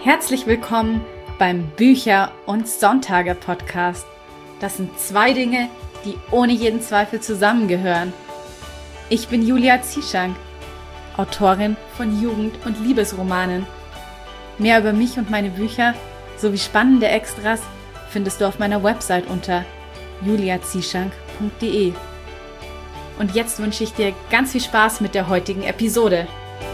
Herzlich willkommen beim Bücher- und Sonntage-Podcast. Das sind zwei Dinge, die ohne jeden Zweifel zusammengehören. Ich bin Julia Zieschank, Autorin von Jugend- und Liebesromanen. Mehr über mich und meine Bücher sowie spannende Extras findest du auf meiner Website unter juliazieschank.de. Und jetzt wünsche ich dir ganz viel Spaß mit der heutigen Episode.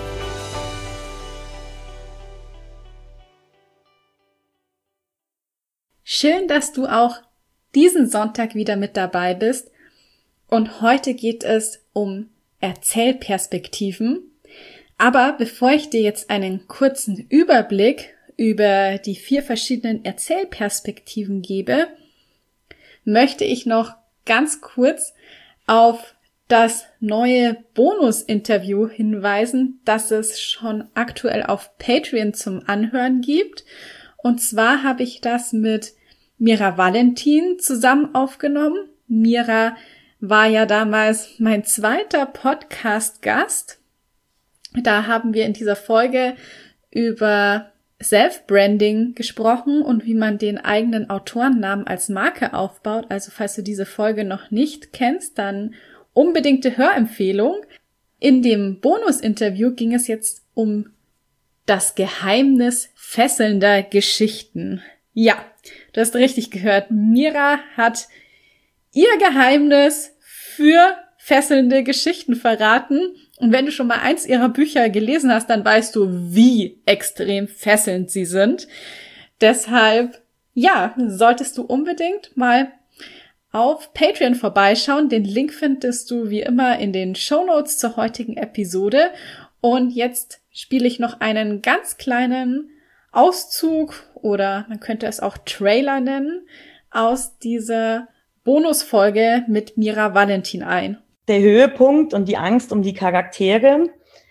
Schön, dass du auch diesen Sonntag wieder mit dabei bist. Und heute geht es um Erzählperspektiven. Aber bevor ich dir jetzt einen kurzen Überblick über die 4 verschiedenen Erzählperspektiven gebe, möchte ich noch ganz kurz auf das neue Bonus-Interview hinweisen, das es schon aktuell auf Patreon zum Anhören gibt. Und zwar habe ich das mit Mira Valentin zusammen aufgenommen. Mira war ja damals mein zweiter Podcast-Gast. Da haben wir in dieser Folge über Self-Branding gesprochen und wie man den eigenen Autorennamen als Marke aufbaut. Also falls du diese Folge noch nicht kennst, dann unbedingte Hörempfehlung. In dem Bonus-Interview ging es jetzt um das Geheimnis fesselnder Geschichten. Ja, du hast richtig gehört. Mira hat ihr Geheimnis für fesselnde Geschichten verraten. Und wenn du schon mal eins ihrer Bücher gelesen hast, dann weißt du, wie extrem fesselnd sie sind. Deshalb, ja, solltest du unbedingt mal auf Patreon vorbeischauen. Den Link findest du wie immer in den Shownotes zur heutigen Episode. Und jetzt spiele ich noch einen ganz kleinen Auszug oder man könnte es auch Trailer nennen aus dieser Bonusfolge mit Mira Valentin ein. Der Höhepunkt und die Angst um die Charaktere,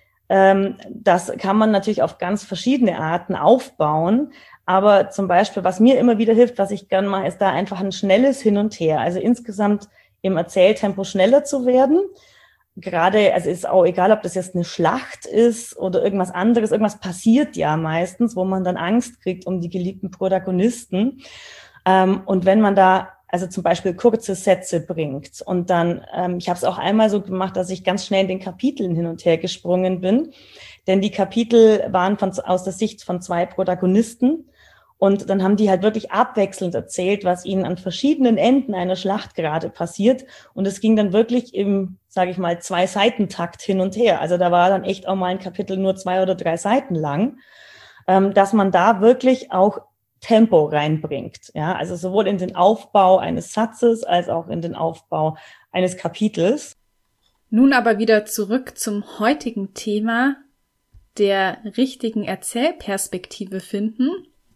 das kann man natürlich auf ganz verschiedene Arten aufbauen. Aber zum Beispiel, was mir immer wieder hilft, was ich gern mache, ist da einfach ein schnelles Hin und Her. Also insgesamt im Erzähltempo schneller zu werden. Gerade, also ist auch egal, ob das jetzt eine Schlacht ist oder irgendwas anderes. Irgendwas passiert ja meistens, wo man dann Angst kriegt um die geliebten Protagonisten. Und wenn man da also zum Beispiel kurze Sätze bringt. Und dann, ich habe es auch einmal so gemacht, dass ich ganz schnell in den Kapiteln hin und her gesprungen bin. Denn die Kapitel waren aus der Sicht von 2 Protagonisten. Und dann haben die halt wirklich abwechselnd erzählt, was ihnen an verschiedenen Enden einer Schlacht gerade passiert. Und es ging dann wirklich im, sage ich mal, 2-Seitentakt hin und her. Also da war dann echt auch mal ein Kapitel nur 2 oder 3 Seiten lang, dass man da wirklich auch Tempo reinbringt. Ja, also sowohl in den Aufbau eines Satzes als auch in den Aufbau eines Kapitels. Nun aber wieder zurück zum heutigen Thema der richtigen Erzählperspektive finden.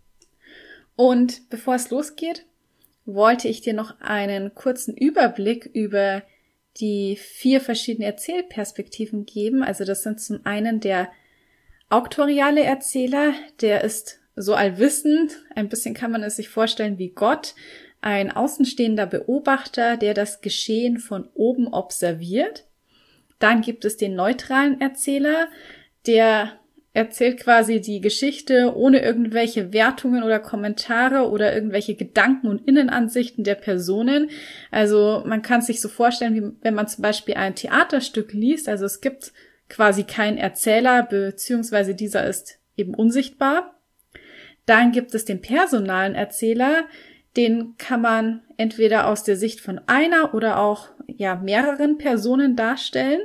Und bevor es losgeht, wollte ich dir noch einen kurzen Überblick über die 4 verschiedenen Erzählperspektiven geben. Also das sind zum einen der auktoriale Erzähler, der ist so allwissend, ein bisschen kann man es sich vorstellen wie Gott, ein außenstehender Beobachter, der das Geschehen von oben observiert. Dann gibt es den neutralen Erzähler, der erzählt quasi die Geschichte ohne irgendwelche Wertungen oder Kommentare oder irgendwelche Gedanken und Innenansichten der Personen. Also man kann es sich so vorstellen, wie wenn man zum Beispiel ein Theaterstück liest. Also es gibt quasi keinen Erzähler, beziehungsweise dieser ist eben unsichtbar. Dann gibt es den personalen Erzähler, den kann man entweder aus der Sicht von einer oder auch mehreren Personen darstellen.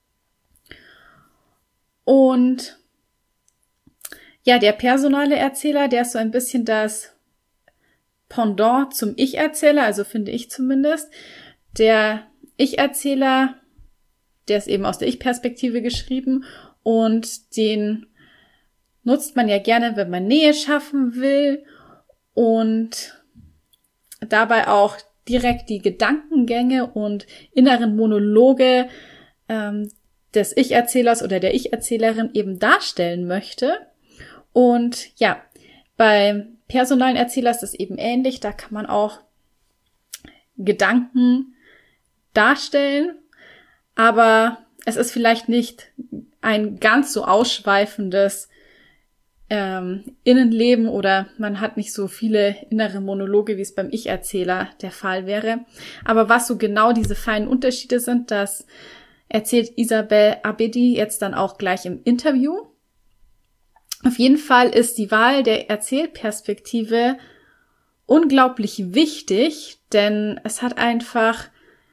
Und der personale Erzähler, der ist so ein bisschen das Pendant zum Ich-Erzähler, also finde ich zumindest. Der Ich-Erzähler, der ist eben aus der Ich-Perspektive geschrieben und den nutzt man ja gerne, wenn man Nähe schaffen will und dabei auch direkt die Gedankengänge und inneren Monologe des Ich-Erzählers oder der Ich-Erzählerin eben darstellen möchte. Und beim personalen Erzähler ist das eben ähnlich. Da kann man auch Gedanken darstellen, aber es ist vielleicht nicht ein ganz so ausschweifendes Innenleben oder man hat nicht so viele innere Monologe, wie es beim Ich-Erzähler der Fall wäre. Aber was so genau diese feinen Unterschiede sind, das erzählt Isabel Abedi jetzt dann auch gleich im Interview. Auf jeden Fall ist die Wahl der Erzählperspektive unglaublich wichtig, denn es hat einfach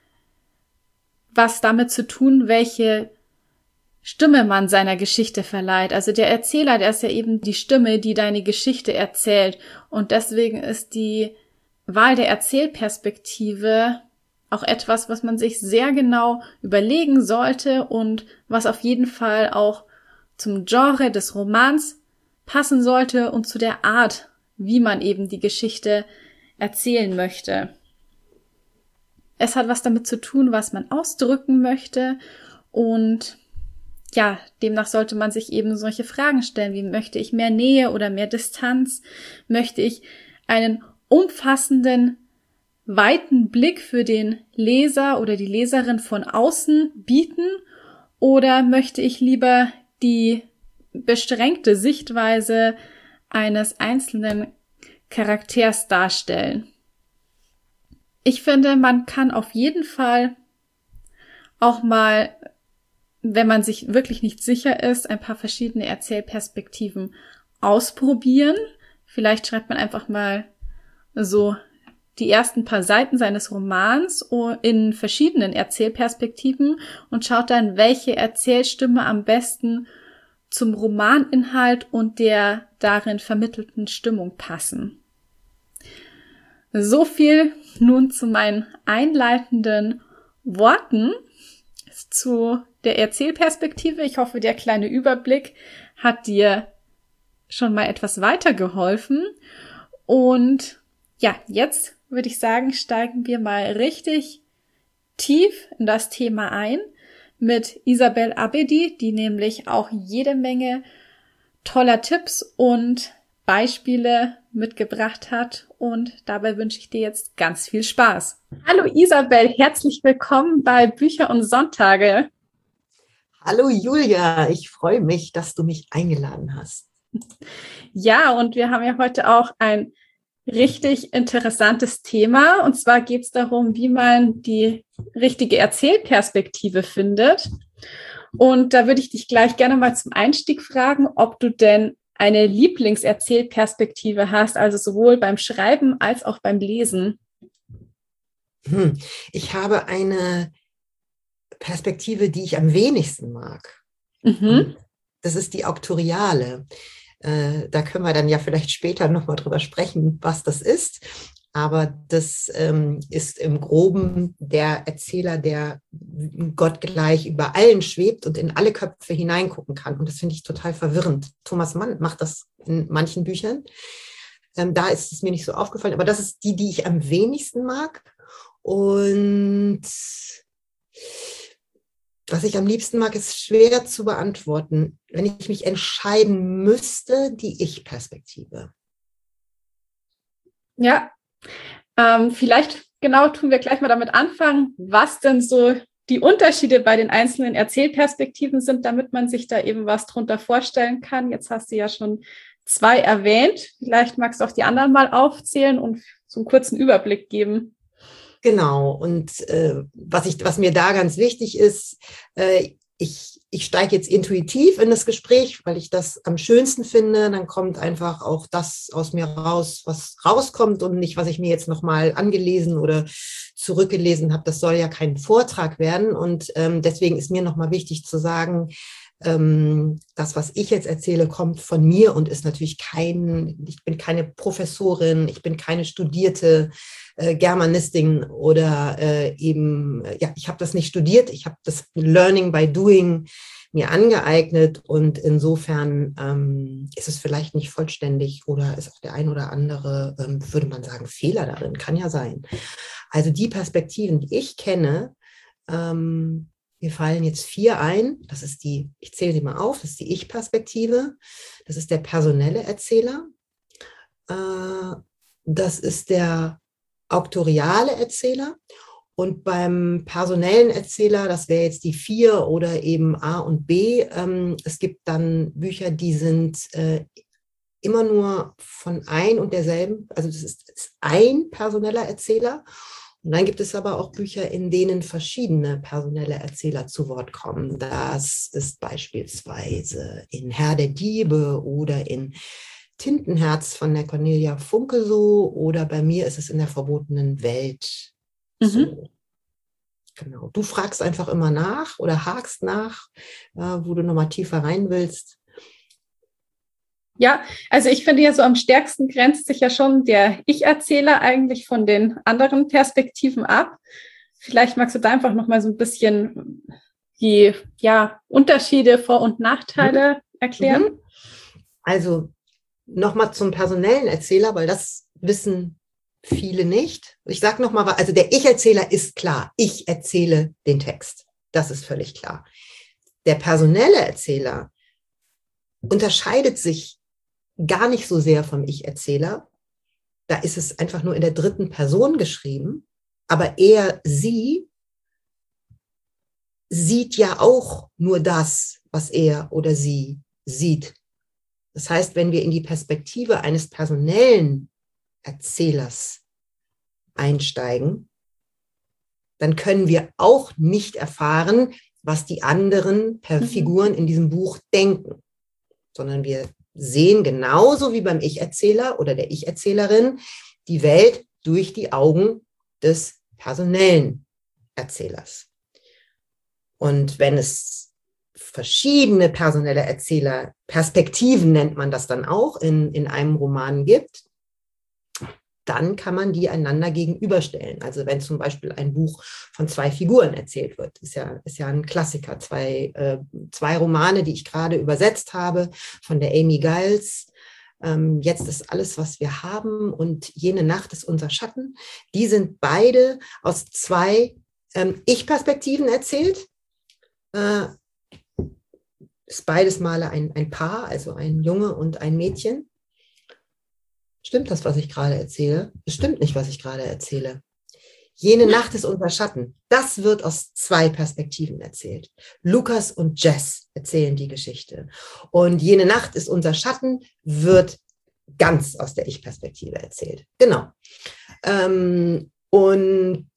was damit zu tun, welche Stimme man seiner Geschichte verleiht. Also der Erzähler, der ist ja eben die Stimme, die deine Geschichte erzählt. Und deswegen ist die Wahl der Erzählperspektive auch etwas, was man sich sehr genau überlegen sollte und was auf jeden Fall auch zum Genre des Romans passen sollte und zu der Art, wie man eben die Geschichte erzählen möchte. Es hat was damit zu tun, was man ausdrücken möchte und ja, demnach sollte man sich eben solche Fragen stellen, wie möchte ich mehr Nähe oder mehr Distanz? Möchte ich einen umfassenden, weiten Blick für den Leser oder die Leserin von außen bieten? Oder möchte ich lieber die beschränkte Sichtweise eines einzelnen Charakters darstellen? Ich finde, man kann auf jeden Fall auch mal, wenn man sich wirklich nicht sicher ist, ein paar verschiedene Erzählperspektiven ausprobieren. Vielleicht schreibt man einfach mal so die ersten paar Seiten seines Romans in verschiedenen Erzählperspektiven und schaut dann, welche Erzählstimme am besten zum Romaninhalt und der darin vermittelten Stimmung passen. So viel nun zu meinen einleitenden Worten zu der Erzählperspektive. Ich hoffe, der kleine Überblick hat dir schon mal etwas weitergeholfen. Und ja, jetzt würde ich sagen, steigen wir mal richtig tief in das Thema ein mit Isabel Abedi, die nämlich auch jede Menge toller Tipps und Beispiele mitgebracht hat. Und dabei wünsche ich dir jetzt ganz viel Spaß. Hallo Isabel, herzlich willkommen bei Bücher und Sonntage. Hallo Julia, ich freue mich, dass du mich eingeladen hast. Ja, und wir haben ja heute auch ein richtig interessantes Thema. Und zwar geht es darum, wie man die richtige Erzählperspektive findet. Und da würde ich dich gleich gerne mal zum Einstieg fragen, ob du denn eine Lieblingserzählperspektive hast, also sowohl beim Schreiben als auch beim Lesen. Ich habe eine Perspektive, die ich am wenigsten mag. Das ist die auktoriale. Da können wir dann ja vielleicht später nochmal drüber sprechen, was das ist. Aber das ist im Groben der Erzähler, der gottgleich über allen schwebt und in alle Köpfe hineingucken kann. Und das finde ich total verwirrend. Thomas Mann macht das in manchen Büchern. Da ist es mir nicht so aufgefallen. Aber das ist die ich am wenigsten mag. Und was ich am liebsten mag, ist schwer zu beantworten. Wenn ich mich entscheiden müsste, die Ich-Perspektive. Ja, vielleicht genau tun wir gleich mal damit anfangen, was denn so die Unterschiede bei den einzelnen Erzählperspektiven sind, damit man sich da eben was drunter vorstellen kann. Jetzt hast du ja schon 2 erwähnt. Vielleicht magst du auch die anderen mal aufzählen und so einen kurzen Überblick geben. Genau, und was mir da ganz wichtig ist, ich steige jetzt intuitiv in das Gespräch, weil ich das am schönsten finde. Dann kommt einfach auch das aus mir raus, was rauskommt und nicht, was ich mir jetzt nochmal angelesen oder zurückgelesen habe. Das soll ja kein Vortrag werden. Und deswegen ist mir nochmal wichtig zu sagen, das, was ich jetzt erzähle, kommt von mir und ist natürlich ich bin keine Professorin, ich bin keine studierte Germanistin oder ich habe das nicht studiert, ich habe das Learning by Doing mir angeeignet und insofern ist es vielleicht nicht vollständig oder ist auch der ein oder andere, würde man sagen, Fehler darin, kann ja sein. Also die Perspektiven, die ich kenne, mir fallen jetzt 4 ein. Das ist ich zähle sie mal auf, das ist die Ich-Perspektive. Das ist der personelle Erzähler. Das ist der auktoriale Erzähler. Und beim personellen Erzähler, das wäre jetzt die 4 oder eben A und B. Es gibt dann Bücher, die sind immer nur von ein und derselben, also das ist ein personeller Erzähler. Und dann gibt es aber auch Bücher, in denen verschiedene personelle Erzähler zu Wort kommen. Das ist beispielsweise in Herr der Diebe oder in Tintenherz von der Cornelia Funke so, oder bei mir ist es in der verbotenen Welt so. Genau. Du fragst einfach immer nach oder hakst nach, wo du nochmal tiefer rein willst. Ja, also ich finde ja so am stärksten grenzt sich ja schon der Ich-Erzähler eigentlich von den anderen Perspektiven ab. Vielleicht magst du da einfach nochmal so ein bisschen die Unterschiede, Vor- und Nachteile erklären. Also nochmal zum personellen Erzähler, weil das wissen viele nicht. Ich sage nochmal, also der Ich-Erzähler ist klar. Ich erzähle den Text. Das ist völlig klar. Der personelle Erzähler unterscheidet sich gar nicht so sehr vom Ich-Erzähler. Da ist es einfach nur in der dritten Person geschrieben. Aber sie sieht ja auch nur das, was er oder sie sieht. Das heißt, wenn wir in die Perspektive eines personellen Erzählers einsteigen, dann können wir auch nicht erfahren, was die anderen Figuren in diesem Buch denken, sondern wir sehen genauso wie beim Ich-Erzähler oder der Ich-Erzählerin die Welt durch die Augen des personellen Erzählers. Und wenn es verschiedene personelle Erzähler, Perspektiven nennt man das dann auch, in einem Roman gibt, dann kann man die einander gegenüberstellen. Also wenn zum Beispiel ein Buch von 2 Figuren erzählt wird, ist ja ein Klassiker. Zwei Romane, die ich gerade übersetzt habe, von der Amy Giles. Jetzt ist alles, was wir haben, und jene Nacht ist unser Schatten. Die sind beide aus 2 Ich-Perspektiven erzählt. Ist beides Male ein Paar, also ein Junge und ein Mädchen. Stimmt das, was ich gerade erzähle? Es stimmt nicht, was ich gerade erzähle. Jene Nacht ist unser Schatten. Das wird aus 2 Perspektiven erzählt. Lukas und Jess erzählen die Geschichte. Und jene Nacht ist unser Schatten wird ganz aus der Ich-Perspektive erzählt. Genau. Und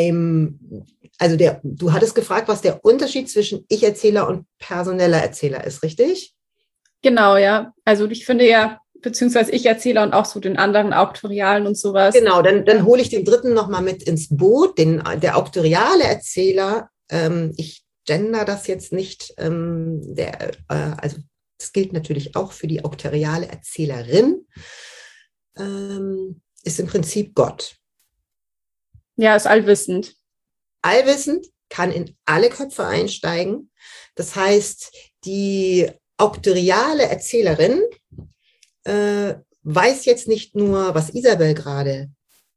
du hattest gefragt, was der Unterschied zwischen Ich-Erzähler und personeller Erzähler ist, richtig? Genau, ja. Also ich finde ja, beziehungsweise Ich-Erzähler und auch so den anderen Auktorialen und sowas. Genau, dann hole ich den dritten nochmal mit ins Boot, der auktoriale Erzähler, ich gender das jetzt nicht, also das gilt natürlich auch für die auktoriale Erzählerin, ist im Prinzip Gott. Ja, ist allwissend. Allwissend, kann in alle Köpfe einsteigen. Das heißt, die auktoriale Erzählerin weiß jetzt nicht nur, was Isabel gerade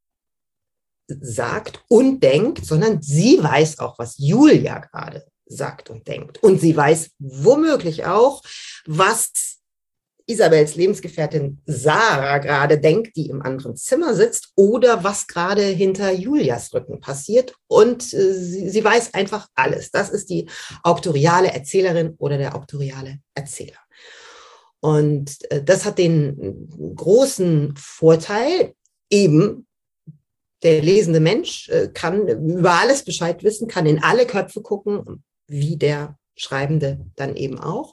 sagt und denkt, sondern sie weiß auch, was Julia gerade sagt und denkt. Und sie weiß womöglich auch, was Isabels Lebensgefährtin Sarah gerade denkt, die im anderen Zimmer sitzt, oder was gerade hinter Julias Rücken passiert. Und sie weiß einfach alles. Das ist die auktoriale Erzählerin oder der auktoriale Erzähler. Und das hat den großen Vorteil, eben der lesende Mensch kann über alles Bescheid wissen, kann in alle Köpfe gucken, wie der Schreibende dann eben auch.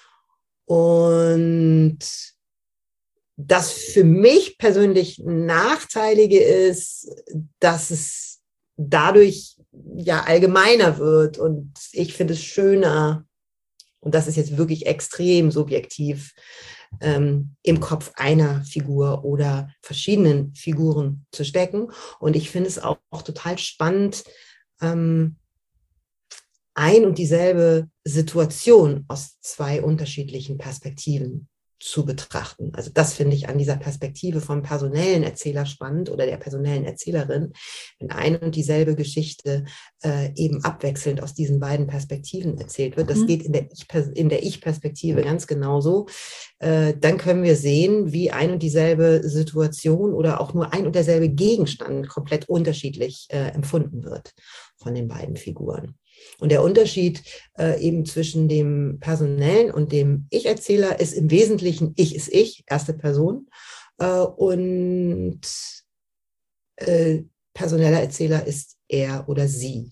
Und das für mich persönlich Nachteilige ist, dass es dadurch ja allgemeiner wird, und ich finde es schöner, und das ist jetzt wirklich extrem subjektiv, im Kopf einer Figur oder verschiedenen Figuren zu stecken. Und ich finde es auch total spannend, ein und dieselbe Situation aus 2 unterschiedlichen Perspektiven zu betrachten. Also das finde ich an dieser Perspektive vom personellen Erzähler spannend oder der personellen Erzählerin, wenn ein und dieselbe Geschichte eben abwechselnd aus diesen beiden Perspektiven erzählt wird. Das geht in der Ich-Perspektive ganz genauso. Dann können wir sehen, wie ein und dieselbe Situation oder auch nur ein und derselbe Gegenstand komplett unterschiedlich empfunden wird von den beiden Figuren. Und der Unterschied eben zwischen dem Personellen und dem Ich-Erzähler ist im Wesentlichen Ich ist ich, erste Person. Und personeller Erzähler ist er oder sie.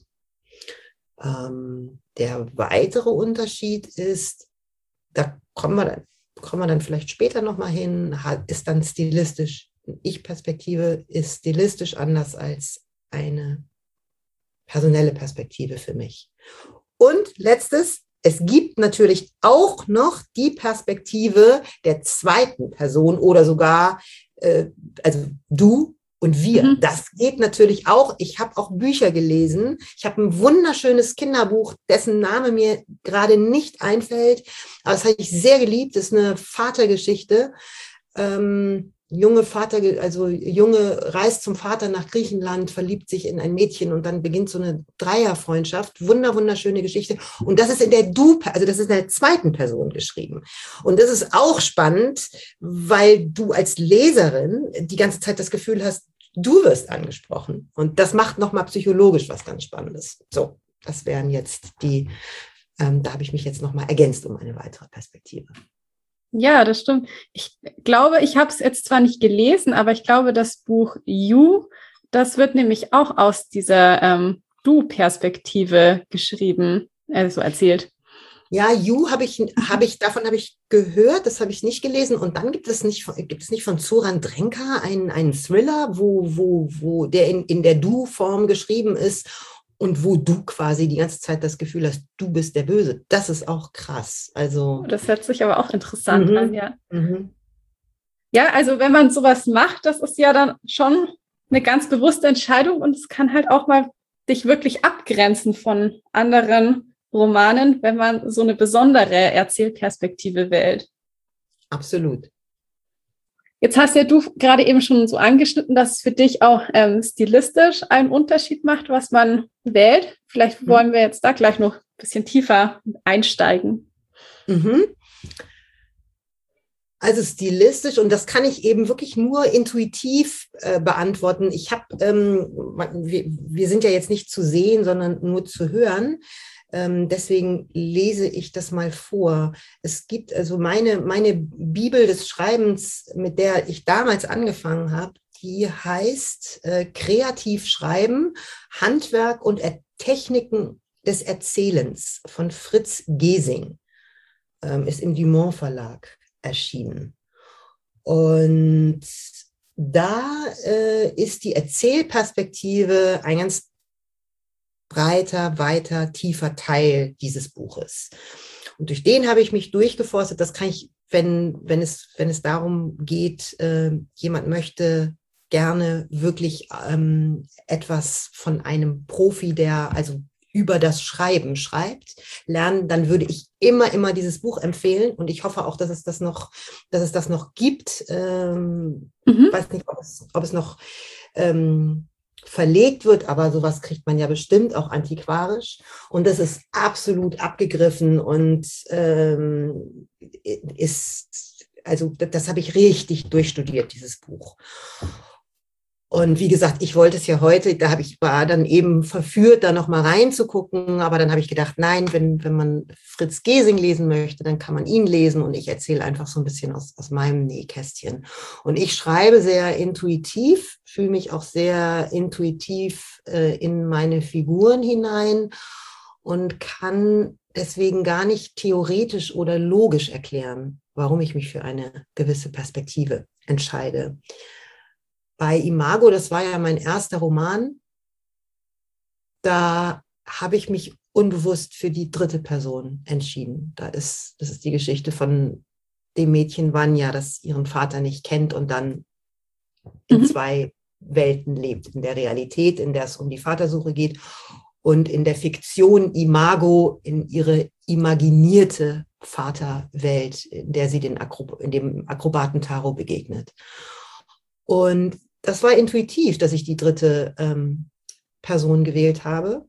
Der weitere Unterschied ist, da kommen wir dann vielleicht später nochmal hin, ist dann stilistisch. Ich-Perspektive ist stilistisch anders als eine personelle Perspektive für mich. Und letztes, es gibt natürlich auch noch die Perspektive der zweiten Person oder sogar, also du und wir. Das geht natürlich auch. Ich habe auch Bücher gelesen. Ich habe ein wunderschönes Kinderbuch, dessen Name mir gerade nicht einfällt, aber das habe ich sehr geliebt. Das ist eine Vatergeschichte. Junge reist zum Vater nach Griechenland, verliebt sich in ein Mädchen und dann beginnt so eine Dreierfreundschaft. Wunderschöne Geschichte. Und das ist das ist in der zweiten Person geschrieben. Und das ist auch spannend, weil du als Leserin die ganze Zeit das Gefühl hast, du wirst angesprochen. Und das macht nochmal psychologisch was ganz Spannendes. So, das wären jetzt da habe ich mich jetzt nochmal ergänzt um eine weitere Perspektive. Ja, das stimmt. Ich glaube, ich habe es jetzt zwar nicht gelesen, aber ich glaube, das Buch You, das wird nämlich auch aus dieser Du-Perspektive geschrieben, so erzählt. Ja, You davon habe ich gehört, das habe ich nicht gelesen. Und dann gibt es nicht von Zoran Drenka einen Thriller, wo der in der Du-Form geschrieben ist und wo du quasi die ganze Zeit das Gefühl hast, du bist der Böse. Das ist auch krass. Also das hört sich aber auch interessant an, ja. Ja, also wenn man sowas macht, das ist ja dann schon eine ganz bewusste Entscheidung und es kann halt auch mal dich wirklich abgrenzen von anderen Romanen, wenn man so eine besondere Erzählperspektive wählt. Absolut. Jetzt hast ja du gerade eben schon so angeschnitten, dass es für dich auch stilistisch einen Unterschied macht, was man wählt. Vielleicht wollen wir jetzt da gleich noch ein bisschen tiefer einsteigen. Also stilistisch, und das kann ich eben wirklich nur intuitiv beantworten. Wir sind ja jetzt nicht zu sehen, sondern nur zu hören. Deswegen lese ich das mal vor. Es gibt also meine Bibel des Schreibens, mit der ich damals angefangen habe, die heißt Kreativ schreiben, Handwerk und Techniken des Erzählens von Fritz Gesing. Ist im Dumont Verlag erschienen. Und da ist die Erzählperspektive ein ganz breiter, weiter, tiefer Teil dieses Buches. Und durch den habe ich mich durchgeforstet. Das kann ich, wenn es darum geht, jemand möchte gerne wirklich etwas von einem Profi, der also über das Schreiben schreibt, lernen, dann würde ich immer dieses Buch empfehlen. Und ich hoffe auch, dass es das noch gibt. Weiß nicht, ob es noch verlegt wird, aber sowas kriegt man ja bestimmt auch antiquarisch. Und das ist absolut abgegriffen und das habe ich richtig durchstudiert, dieses Buch. Und wie gesagt, ich wollte es ja heute, war dann eben verführt, da noch mal reinzugucken, aber dann habe ich gedacht, nein, wenn man Fritz Gesing lesen möchte, dann kann man ihn lesen und ich erzähle einfach so ein bisschen aus meinem Nähkästchen. Und ich schreibe sehr intuitiv, fühle mich auch sehr intuitiv in meine Figuren hinein und kann deswegen gar nicht theoretisch oder logisch erklären, warum ich mich für eine gewisse Perspektive entscheide. Bei Imago, das war ja mein erster Roman, da habe ich mich unbewusst für die dritte Person entschieden. Das ist die Geschichte von dem Mädchen Vanya, das ihren Vater nicht kennt und dann in zwei Welten lebt. In der Realität, in der es um die Vatersuche geht, und in der Fiktion Imago, in ihre imaginierte Vaterwelt, in der sie in dem Akrobaten Tarot begegnet. Und das war intuitiv, dass ich die dritte Person gewählt habe.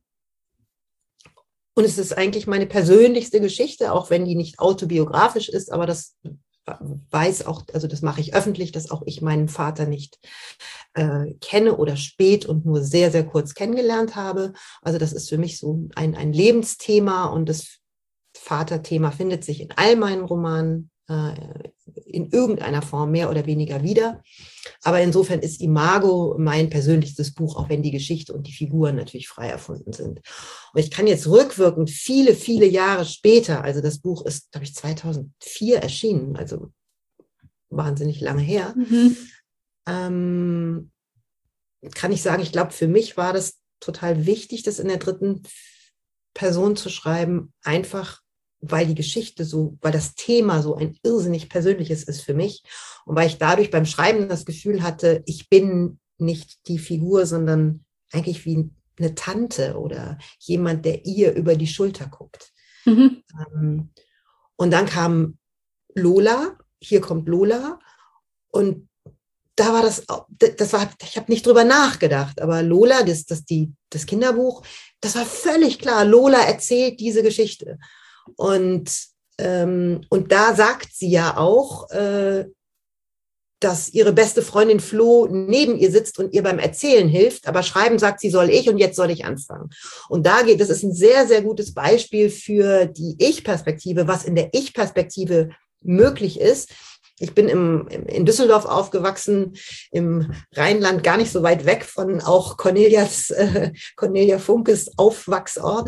Und es ist eigentlich meine persönlichste Geschichte, auch wenn die nicht autobiografisch ist, aber das weiß auch, also das mache ich öffentlich, dass auch ich meinen Vater nicht kenne oder spät und nur sehr, sehr kurz kennengelernt habe. Also das ist für mich so ein Lebensthema, und das Vaterthema findet sich in all meinen Romanen in irgendeiner Form mehr oder weniger wieder. Aber insofern ist Imago mein persönlichstes Buch, auch wenn die Geschichte und die Figuren natürlich frei erfunden sind. Und ich kann jetzt rückwirkend viele, viele Jahre später, also das Buch ist, glaube ich, 2004 erschienen, also wahnsinnig lange her, kann ich sagen, ich glaube, für mich war das total wichtig, das in der dritten Person zu schreiben, einfach weil die Geschichte weil das Thema so ein irrsinnig persönliches ist für mich und weil ich dadurch beim Schreiben das Gefühl hatte, ich bin nicht die Figur, sondern eigentlich wie eine Tante oder jemand, der ihr über die Schulter guckt. Und dann kam Lola, hier kommt Lola, und da war ich habe nicht drüber nachgedacht, aber Lola, das Kinderbuch, das war völlig klar. Lola erzählt diese Geschichte. Und da sagt sie ja auch, dass ihre beste Freundin Flo neben ihr sitzt und ihr beim Erzählen hilft, aber schreiben sagt sie, soll ich, und jetzt soll ich anfangen. Und das ist ein sehr, sehr gutes Beispiel für die Ich-Perspektive, was in der Ich-Perspektive möglich ist. Ich bin in Düsseldorf aufgewachsen, im Rheinland, gar nicht so weit weg von auch Cornelia Funkes Aufwachsort.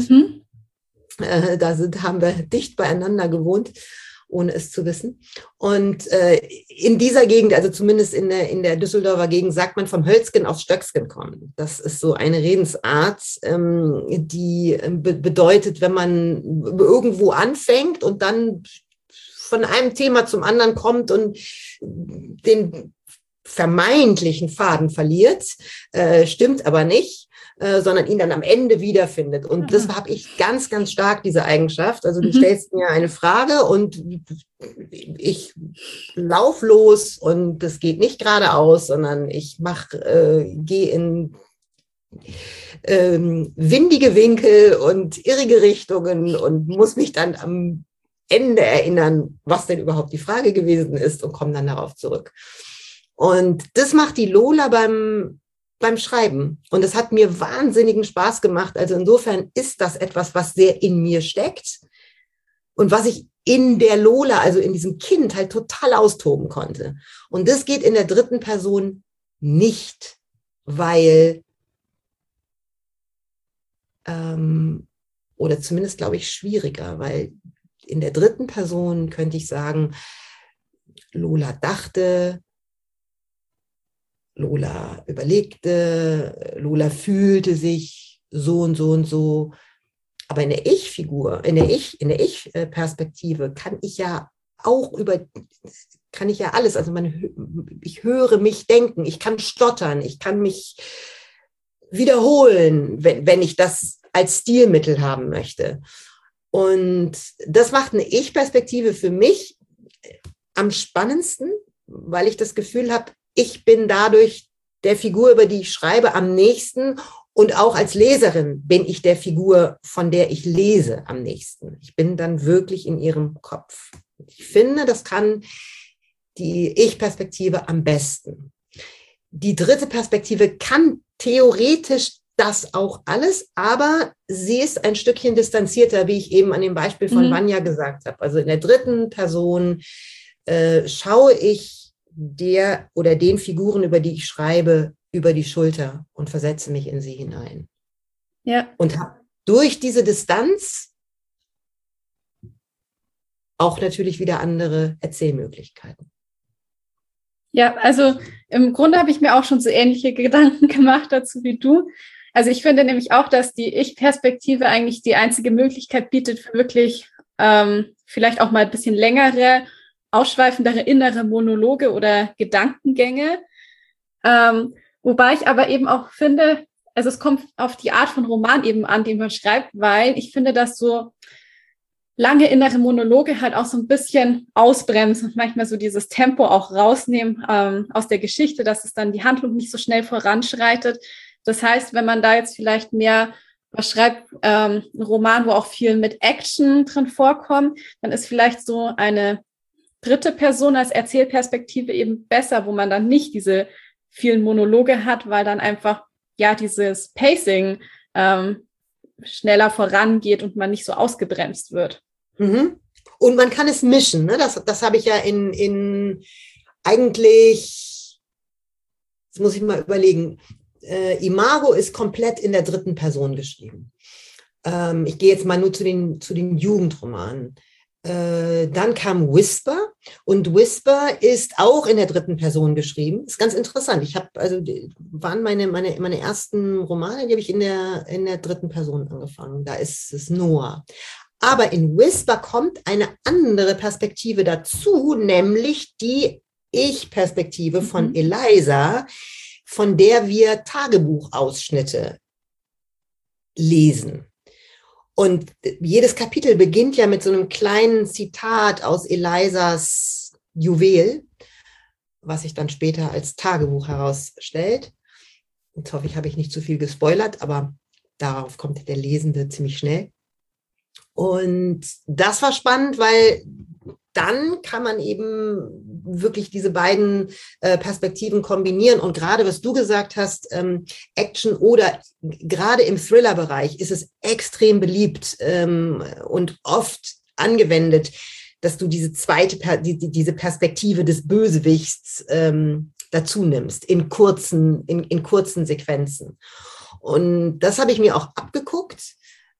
Haben wir dicht beieinander gewohnt, ohne es zu wissen. Und in dieser Gegend, also zumindest in der Düsseldorfer Gegend, sagt man vom Hölzgen aufs Stöcksken kommen. Das ist so eine Redensart, die bedeutet, wenn man irgendwo anfängt und dann von einem Thema zum anderen kommt und den vermeintlichen Faden verliert, stimmt aber nicht, sondern ihn dann am Ende wiederfindet. Und das habe ich ganz, ganz stark, diese Eigenschaft. Also du stellst mir eine Frage und ich lauf los und das geht nicht geradeaus, sondern ich gehe in windige Winkel und irrige Richtungen und muss mich dann am Ende erinnern, was denn überhaupt die Frage gewesen ist, und komme dann darauf zurück. Und das macht die Lola beim Schreiben. Und es hat mir wahnsinnigen Spaß gemacht. Also insofern ist das etwas, was sehr in mir steckt und was ich in der Lola, also in diesem Kind, halt total austoben konnte. Und das geht in der dritten Person nicht, weil, oder zumindest glaube ich schwieriger, weil in der dritten Person könnte ich sagen, Lola dachte, Lola überlegte, Lola fühlte sich so und so und so. Aber in der Ich-Figur, in der Ich-Perspektive kann ich ja alles, also ich höre mich denken, ich kann stottern, ich kann mich wiederholen, wenn ich das als Stilmittel haben möchte. Und das macht eine Ich-Perspektive für mich am spannendsten, weil ich das Gefühl habe, ich bin dadurch der Figur, über die ich schreibe, am nächsten, und auch als Leserin bin ich der Figur, von der ich lese, am nächsten. Ich bin dann wirklich in ihrem Kopf. Ich finde, das kann die Ich-Perspektive am besten. Die dritte Perspektive kann theoretisch das auch alles, aber sie ist ein Stückchen distanzierter, wie ich eben an dem Beispiel von Vanya gesagt habe. Also in der dritten Person schaue ich der oder den Figuren, über die ich schreibe, über die Schulter und versetze mich in sie hinein. Ja. Und habe durch diese Distanz auch natürlich wieder andere Erzählmöglichkeiten. Ja, also im Grunde habe ich mir auch schon so ähnliche Gedanken gemacht dazu wie du. Also ich finde nämlich auch, dass die Ich-Perspektive eigentlich die einzige Möglichkeit bietet für wirklich vielleicht auch mal ein bisschen längere, ausschweifendere innere Monologe oder Gedankengänge. Wobei ich aber eben auch finde, also es kommt auf die Art von Roman eben an, den man schreibt, weil ich finde, dass so lange innere Monologe halt auch so ein bisschen ausbremsen und manchmal so dieses Tempo auch rausnehmen aus der Geschichte, dass es dann die Handlung nicht so schnell voranschreitet. Das heißt, wenn man da jetzt vielleicht mehr was schreibt, einen Roman, wo auch viel mit Action drin vorkommt, dann ist vielleicht so eine dritte Person als Erzählperspektive eben besser, wo man dann nicht diese vielen Monologe hat, weil dann einfach ja dieses Pacing schneller vorangeht und man nicht so ausgebremst wird. Mhm. Und man kann es mischen, ne? Das habe ich ja in eigentlich, jetzt muss ich mal überlegen, Imago ist komplett in der dritten Person geschrieben. Ich gehe jetzt mal nur zu den Jugendromanen. Dann kam Whisper und Whisper ist auch in der dritten Person geschrieben. Ist ganz interessant. Waren meine ersten Romane, die habe ich in der dritten Person angefangen. Da ist es Noah. Aber in Whisper kommt eine andere Perspektive dazu, nämlich die Ich-Perspektive von Eliza, von der wir Tagebuchausschnitte lesen. Und jedes Kapitel beginnt ja mit so einem kleinen Zitat aus Elizas Juwel, was sich dann später als Tagebuch herausstellt. Jetzt hoffe ich, habe ich nicht zu viel gespoilert, aber darauf kommt der Lesende ziemlich schnell. Und das war spannend, weil dann kann man eben wirklich diese beiden Perspektiven kombinieren. Und gerade, was du gesagt hast, Action oder gerade im Thriller-Bereich ist es extrem beliebt und oft angewendet, dass du diese diese Perspektive des Bösewichts dazu nimmst in kurzen Sequenzen. Und das habe ich mir auch abgeguckt.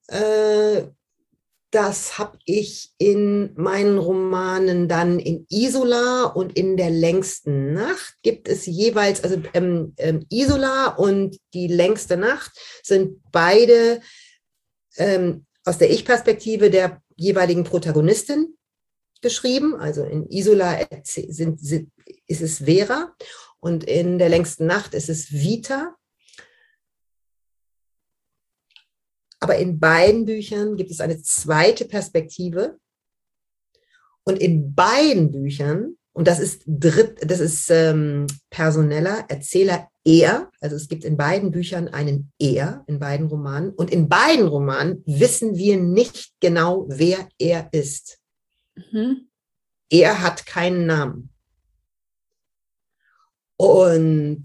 Das habe ich in meinen Romanen dann in Isola und in der längsten Nacht gibt es jeweils, also Isola und die längste Nacht sind beide aus der Ich-Perspektive der jeweiligen Protagonistin geschrieben. Also in Isola ist es Vera und in der längsten Nacht ist es Vita. Aber in beiden Büchern gibt es eine zweite Perspektive. Und in beiden Büchern, und das ist personeller Erzähler er, also es gibt in beiden Büchern einen er, in beiden Romanen. Und in beiden Romanen wissen wir nicht genau, wer er ist. Mhm. Er hat keinen Namen. Und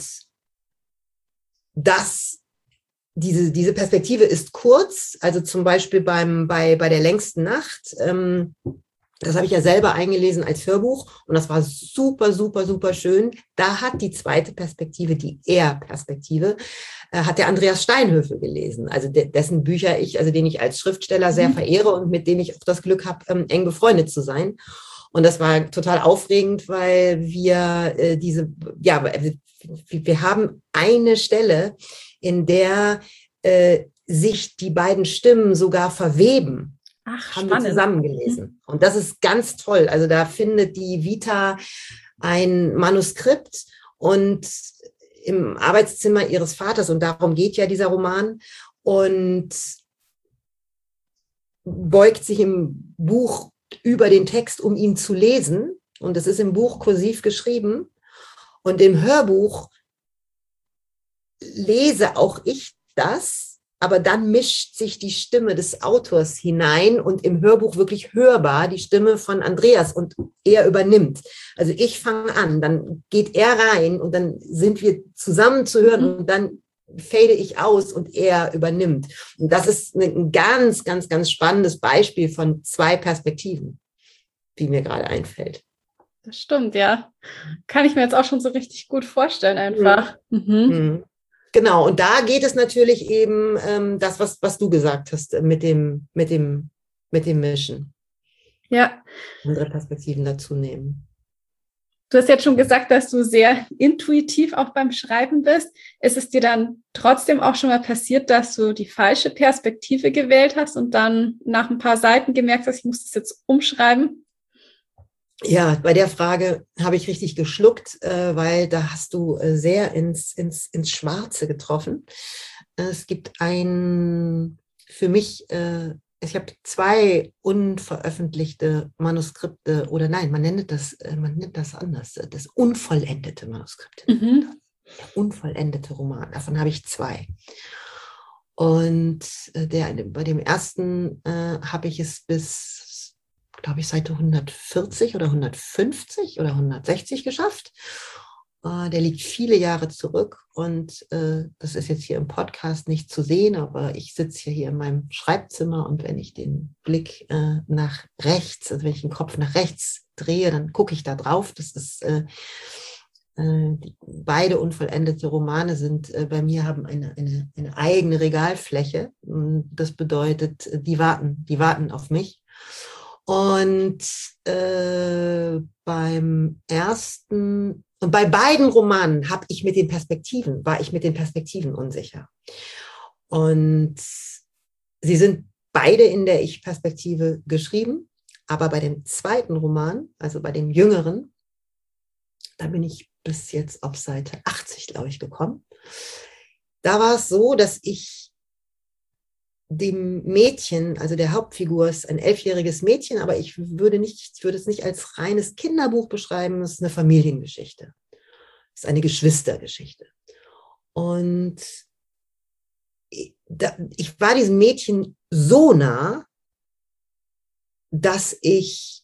diese Perspektive ist kurz, also zum Beispiel bei der längsten Nacht, das habe ich ja selber eingelesen als Hörbuch und das war super, super, super schön. Da hat die zweite Perspektive, die Er-Perspektive, hat der Andreas Steinhöfel gelesen, also dessen Bücher den ich als Schriftsteller sehr verehre und mit dem ich auch das Glück habe, eng befreundet zu sein. Und das war total aufregend, weil wir wir haben eine Stelle, in der sich die beiden Stimmen sogar verweben. Ach, haben wir zusammen gelesen. Und das ist ganz toll. Also da findet die Vita ein Manuskript und im Arbeitszimmer ihres Vaters, und darum geht ja dieser Roman, und beugt sich im Buch über den Text, um ihn zu lesen. Und es ist im Buch kursiv geschrieben. Und im Hörbuch lese auch ich das, aber dann mischt sich die Stimme des Autors hinein und im Hörbuch wirklich hörbar die Stimme von Andreas und er übernimmt. Also ich fange an, dann geht er rein und dann sind wir zusammen zu hören und dann fade ich aus und er übernimmt. Und das ist ein ganz, ganz, ganz spannendes Beispiel von zwei Perspektiven, wie mir gerade einfällt. Das stimmt, ja. Kann ich mir jetzt auch schon so richtig gut vorstellen einfach. Genau, und da geht es natürlich eben das, was du gesagt hast, mit dem Mischen. Ja. Andere Perspektiven dazu nehmen. Du hast jetzt schon gesagt, dass du sehr intuitiv auch beim Schreiben bist. Ist es dir dann trotzdem auch schon mal passiert, dass du die falsche Perspektive gewählt hast und dann nach ein paar Seiten gemerkt hast, ich muss das jetzt umschreiben? Ja, bei der Frage habe ich richtig geschluckt, weil da hast du sehr ins Schwarze getroffen. Es gibt für mich, ich habe 2 unveröffentlichte Manuskripte, oder nein, man nennt das anders, das unvollendete Manuskript. Der unvollendete Roman, davon habe ich 2. Und bei dem ersten habe ich es bis, glaube ich, Seite 140 oder 150 oder 160 geschafft. Der liegt viele Jahre zurück und das ist jetzt hier im Podcast nicht zu sehen, aber ich sitze hier in meinem Schreibzimmer und wenn ich den Blick nach rechts, also wenn ich den Kopf nach rechts drehe, dann gucke ich da drauf. Das ist beide unvollendete Romane sind bei mir, haben eine eigene Regalfläche. Das bedeutet, die warten auf mich. Und beim ersten und bei beiden Romanen war ich mit den Perspektiven unsicher. Und sie sind beide in der Ich-Perspektive geschrieben, aber bei dem zweiten Roman, also bei dem jüngeren, da bin ich bis jetzt auf Seite 80, glaube ich, gekommen. Da war es so, dass ich dem Mädchen, also der Hauptfigur ist ein 11-jähriges Mädchen, aber ich würde es nicht als reines Kinderbuch beschreiben, es ist eine Familiengeschichte. Es ist eine Geschwistergeschichte. Und ich war diesem Mädchen so nah, dass ich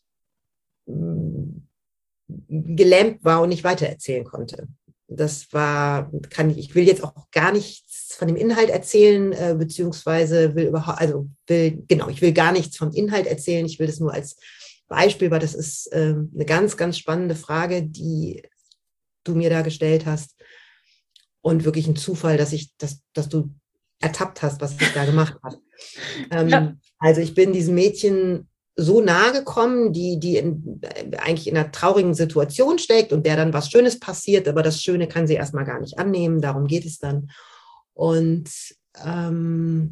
gelähmt war und nicht weitererzählen konnte. Ich will jetzt auch gar nichts von dem Inhalt erzählen, beziehungsweise ich will gar nichts vom Inhalt erzählen. Ich will das nur als Beispiel, weil das ist eine ganz, ganz spannende Frage, die du mir da gestellt hast. Und wirklich ein Zufall, dass du ertappt hast, was ich da gemacht habe. Ja. Also ich bin diesem Mädchen so nahe gekommen, die eigentlich in einer traurigen Situation steckt und der dann was Schönes passiert, aber das Schöne kann sie erstmal gar nicht annehmen, darum geht es dann. Und im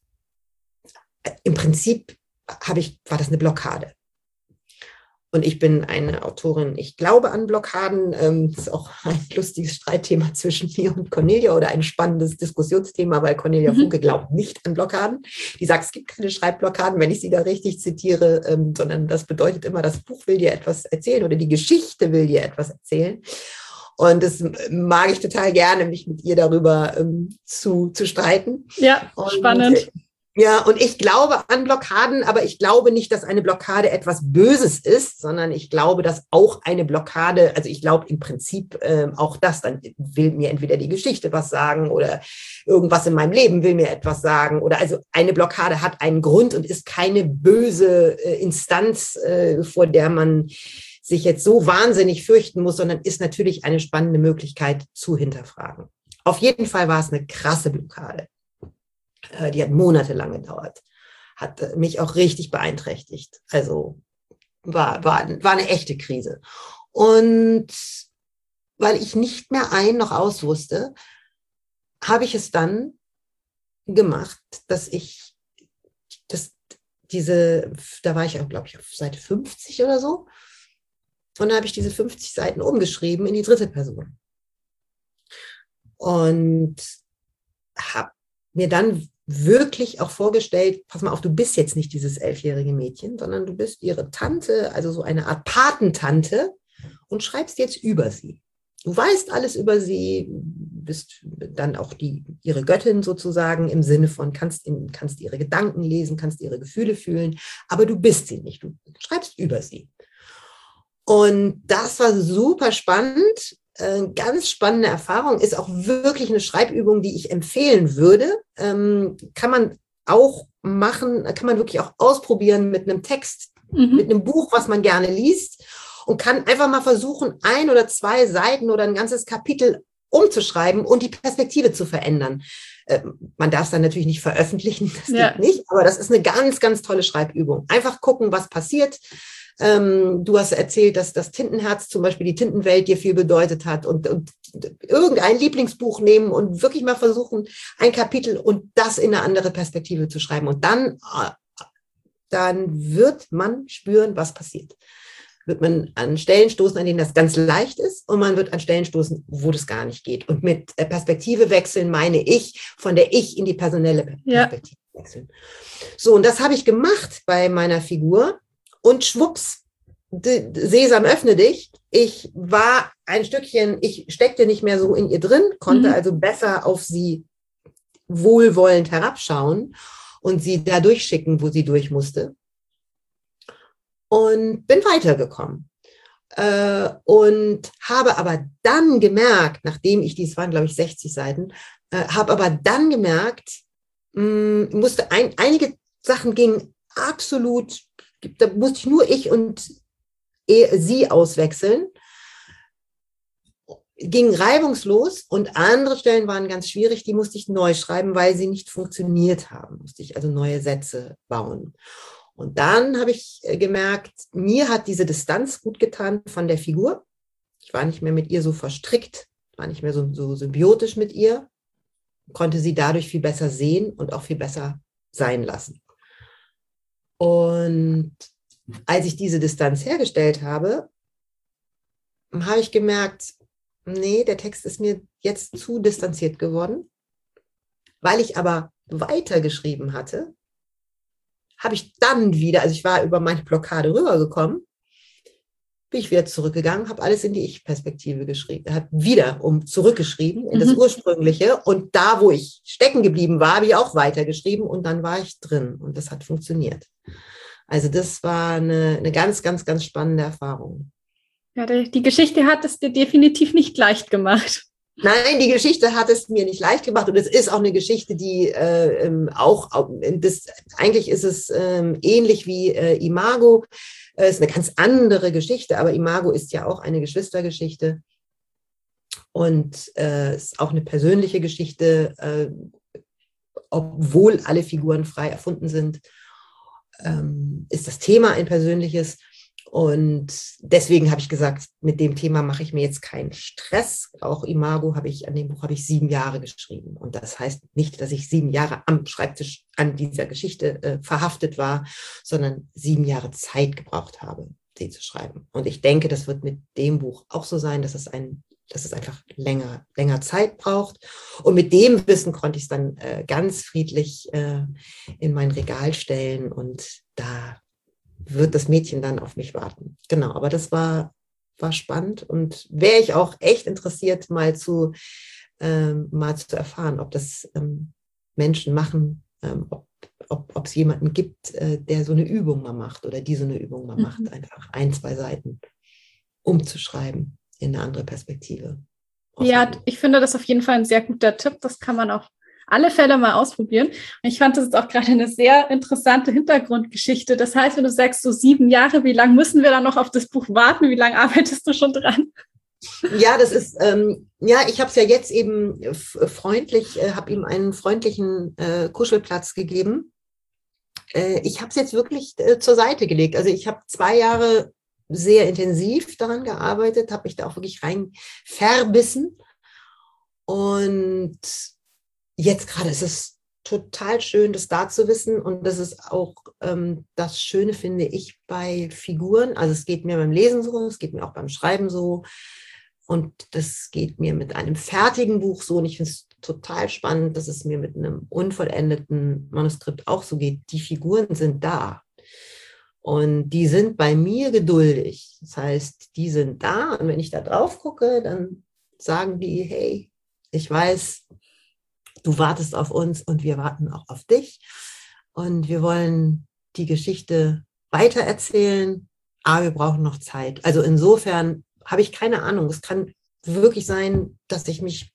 Prinzip war das eine Blockade. Und ich bin eine Autorin, ich glaube an Blockaden. Das ist auch ein lustiges Streitthema zwischen mir und Cornelia oder ein spannendes Diskussionsthema, weil Cornelia Funke glaubt nicht an Blockaden. Die sagt, es gibt keine Schreibblockaden, wenn ich sie da richtig zitiere, sondern das bedeutet immer, das Buch will dir etwas erzählen oder die Geschichte will dir etwas erzählen. Und das mag ich total gerne, mich mit ihr darüber zu streiten. Ja, spannend. Ja, und ich glaube an Blockaden, aber ich glaube nicht, dass eine Blockade etwas Böses ist, sondern ich glaube, dass auch eine Blockade, also ich glaube im Prinzip auch das, dann will mir entweder die Geschichte was sagen oder irgendwas in meinem Leben will mir etwas sagen oder also eine Blockade hat einen Grund und ist keine böse Instanz, vor der man sich jetzt so wahnsinnig fürchten muss, sondern ist natürlich eine spannende Möglichkeit zu hinterfragen. Auf jeden Fall war es eine krasse Blockade. Die hat monatelang gedauert, hat mich auch richtig beeinträchtigt. Also war eine echte Krise. Und weil ich nicht mehr ein noch aus wusste, habe ich es dann gemacht, dass da war ich auch, glaube ich, auf Seite 50 oder so. Und dann habe ich diese 50 Seiten umgeschrieben in die dritte Person. Und habe mir dann wirklich auch vorgestellt, pass mal auf, du bist jetzt nicht dieses 11-jährige Mädchen, sondern du bist ihre Tante, also so eine Art Patentante und schreibst jetzt über sie. Du weißt alles über sie, bist dann auch ihre Göttin sozusagen im Sinne von, kannst ihre Gedanken lesen, kannst ihre Gefühle fühlen, aber du bist sie nicht, du schreibst über sie. Und das war super spannend. Ganz spannende Erfahrung, ist auch wirklich eine Schreibübung, die ich empfehlen würde. Kann man auch machen, kann man wirklich auch ausprobieren mit einem Text, mit einem Buch, was man gerne liest und kann einfach mal versuchen, 1 oder 2 Seiten oder ein ganzes Kapitel umzuschreiben und die Perspektive zu verändern. Man darf es dann natürlich nicht veröffentlichen, das geht nicht, aber das ist eine ganz, ganz tolle Schreibübung. Einfach gucken, was passiert. Du hast erzählt, dass das Tintenherz zum Beispiel die Tintenwelt dir viel bedeutet hat und irgendein Lieblingsbuch nehmen und wirklich mal versuchen, ein Kapitel und das in eine andere Perspektive zu schreiben. Und dann wird man spüren, was passiert. Wird man an Stellen stoßen, an denen das ganz leicht ist und man wird an Stellen stoßen, wo das gar nicht geht. Und mit Perspektive wechseln meine ich, von der Ich in die personelle Perspektive wechseln. So, und das habe ich gemacht bei meiner Figur. Und schwupps, Sesam, öffne dich. Ich war ein Stückchen, ich steckte nicht mehr so in ihr drin, konnte also besser auf sie wohlwollend herabschauen und sie da durchschicken, wo sie durch musste. und bin weitergekommen. Und habe aber dann gemerkt, nachdem ich, dies waren glaube ich 60 Seiten, habe aber dann gemerkt, musste einige Sachen gingen absolut, da musste ich nur ich und sie auswechseln, ging reibungslos, und andere Stellen waren ganz schwierig, die musste ich neu schreiben, weil sie nicht funktioniert haben, musste ich also neue Sätze bauen. Und dann habe ich gemerkt, mir hat diese Distanz gut getan von der Figur. Ich war nicht mehr mit ihr so verstrickt, war nicht mehr so symbiotisch mit ihr, konnte sie dadurch viel besser sehen und auch viel besser sein lassen. Und als ich diese Distanz hergestellt habe, habe ich gemerkt, nee, der Text ist mir jetzt zu distanziert geworden. Weil ich aber weitergeschrieben hatte, habe ich dann wieder, also ich war über meine Blockade rübergekommen, bin ich wieder zurückgegangen, habe alles in die Ich-Perspektive geschrieben, habe wieder zurückgeschrieben in das Ursprüngliche, und da, wo ich stecken geblieben war, habe ich auch weitergeschrieben, und dann war ich drin, und das hat funktioniert. Also das war eine ganz, ganz, ganz spannende Erfahrung. Ja, die Geschichte hat es dir definitiv nicht leicht gemacht. Nein, die Geschichte hat es mir nicht leicht gemacht, und es ist auch eine Geschichte, die eigentlich ist es ähnlich wie Imago. Es ist eine ganz andere Geschichte, aber Imago ist ja auch eine Geschwistergeschichte und ist auch eine persönliche Geschichte, obwohl alle Figuren frei erfunden sind, ist das Thema ein persönliches. Und deswegen habe ich gesagt, mit dem Thema mache ich mir jetzt keinen Stress. Auch Imago an dem Buch habe ich 7 Jahre geschrieben. Und das heißt nicht, dass ich 7 Jahre am Schreibtisch an dieser Geschichte verhaftet war, sondern 7 Jahre Zeit gebraucht habe, sie zu schreiben. Und ich denke, das wird mit dem Buch auch so sein, dass es einfach länger Zeit braucht. Und mit dem Wissen konnte ich es dann ganz friedlich in mein Regal stellen, und da wird das Mädchen dann auf mich warten. Genau, aber das war spannend, und wäre ich auch echt interessiert, mal zu erfahren, ob das Menschen machen, ob es jemanden gibt, der so eine Übung mal macht oder die so eine Übung mal macht, einfach 1, 2 Seiten umzuschreiben in eine andere Perspektive. Ja, ich finde das auf jeden Fall ein sehr guter Tipp. Das kann man auf alle Fälle mal ausprobieren. Und ich fand, das ist auch gerade eine sehr interessante Hintergrundgeschichte. Das heißt, wenn du sagst, so 7 Jahre, wie lange müssen wir dann noch auf das Buch warten? Wie lange arbeitest du schon dran? Ja, das ist, ich habe es ja jetzt eben habe ihm einen freundlichen Kuschelplatz gegeben. Ich habe es jetzt wirklich zur Seite gelegt. Also ich habe 2 Jahre sehr intensiv daran gearbeitet, habe mich da auch wirklich rein verbissen. Und jetzt gerade ist es total schön, das da zu wissen. Und das ist auch das Schöne, finde ich, bei Figuren. Also es geht mir beim Lesen so, es geht mir auch beim Schreiben so. Und das geht mir mit einem fertigen Buch so. Und ich finde es total spannend, dass es mir mit einem unvollendeten Manuskript auch so geht. Die Figuren sind da. Und die sind bei mir geduldig. Das heißt, die sind da. Und wenn ich da drauf gucke, dann sagen die, hey, ich weiß, du wartest auf uns und wir warten auch auf dich. Und wir wollen die Geschichte weitererzählen, aber wir brauchen noch Zeit. Also insofern habe ich keine Ahnung. Es kann wirklich sein, dass ich mich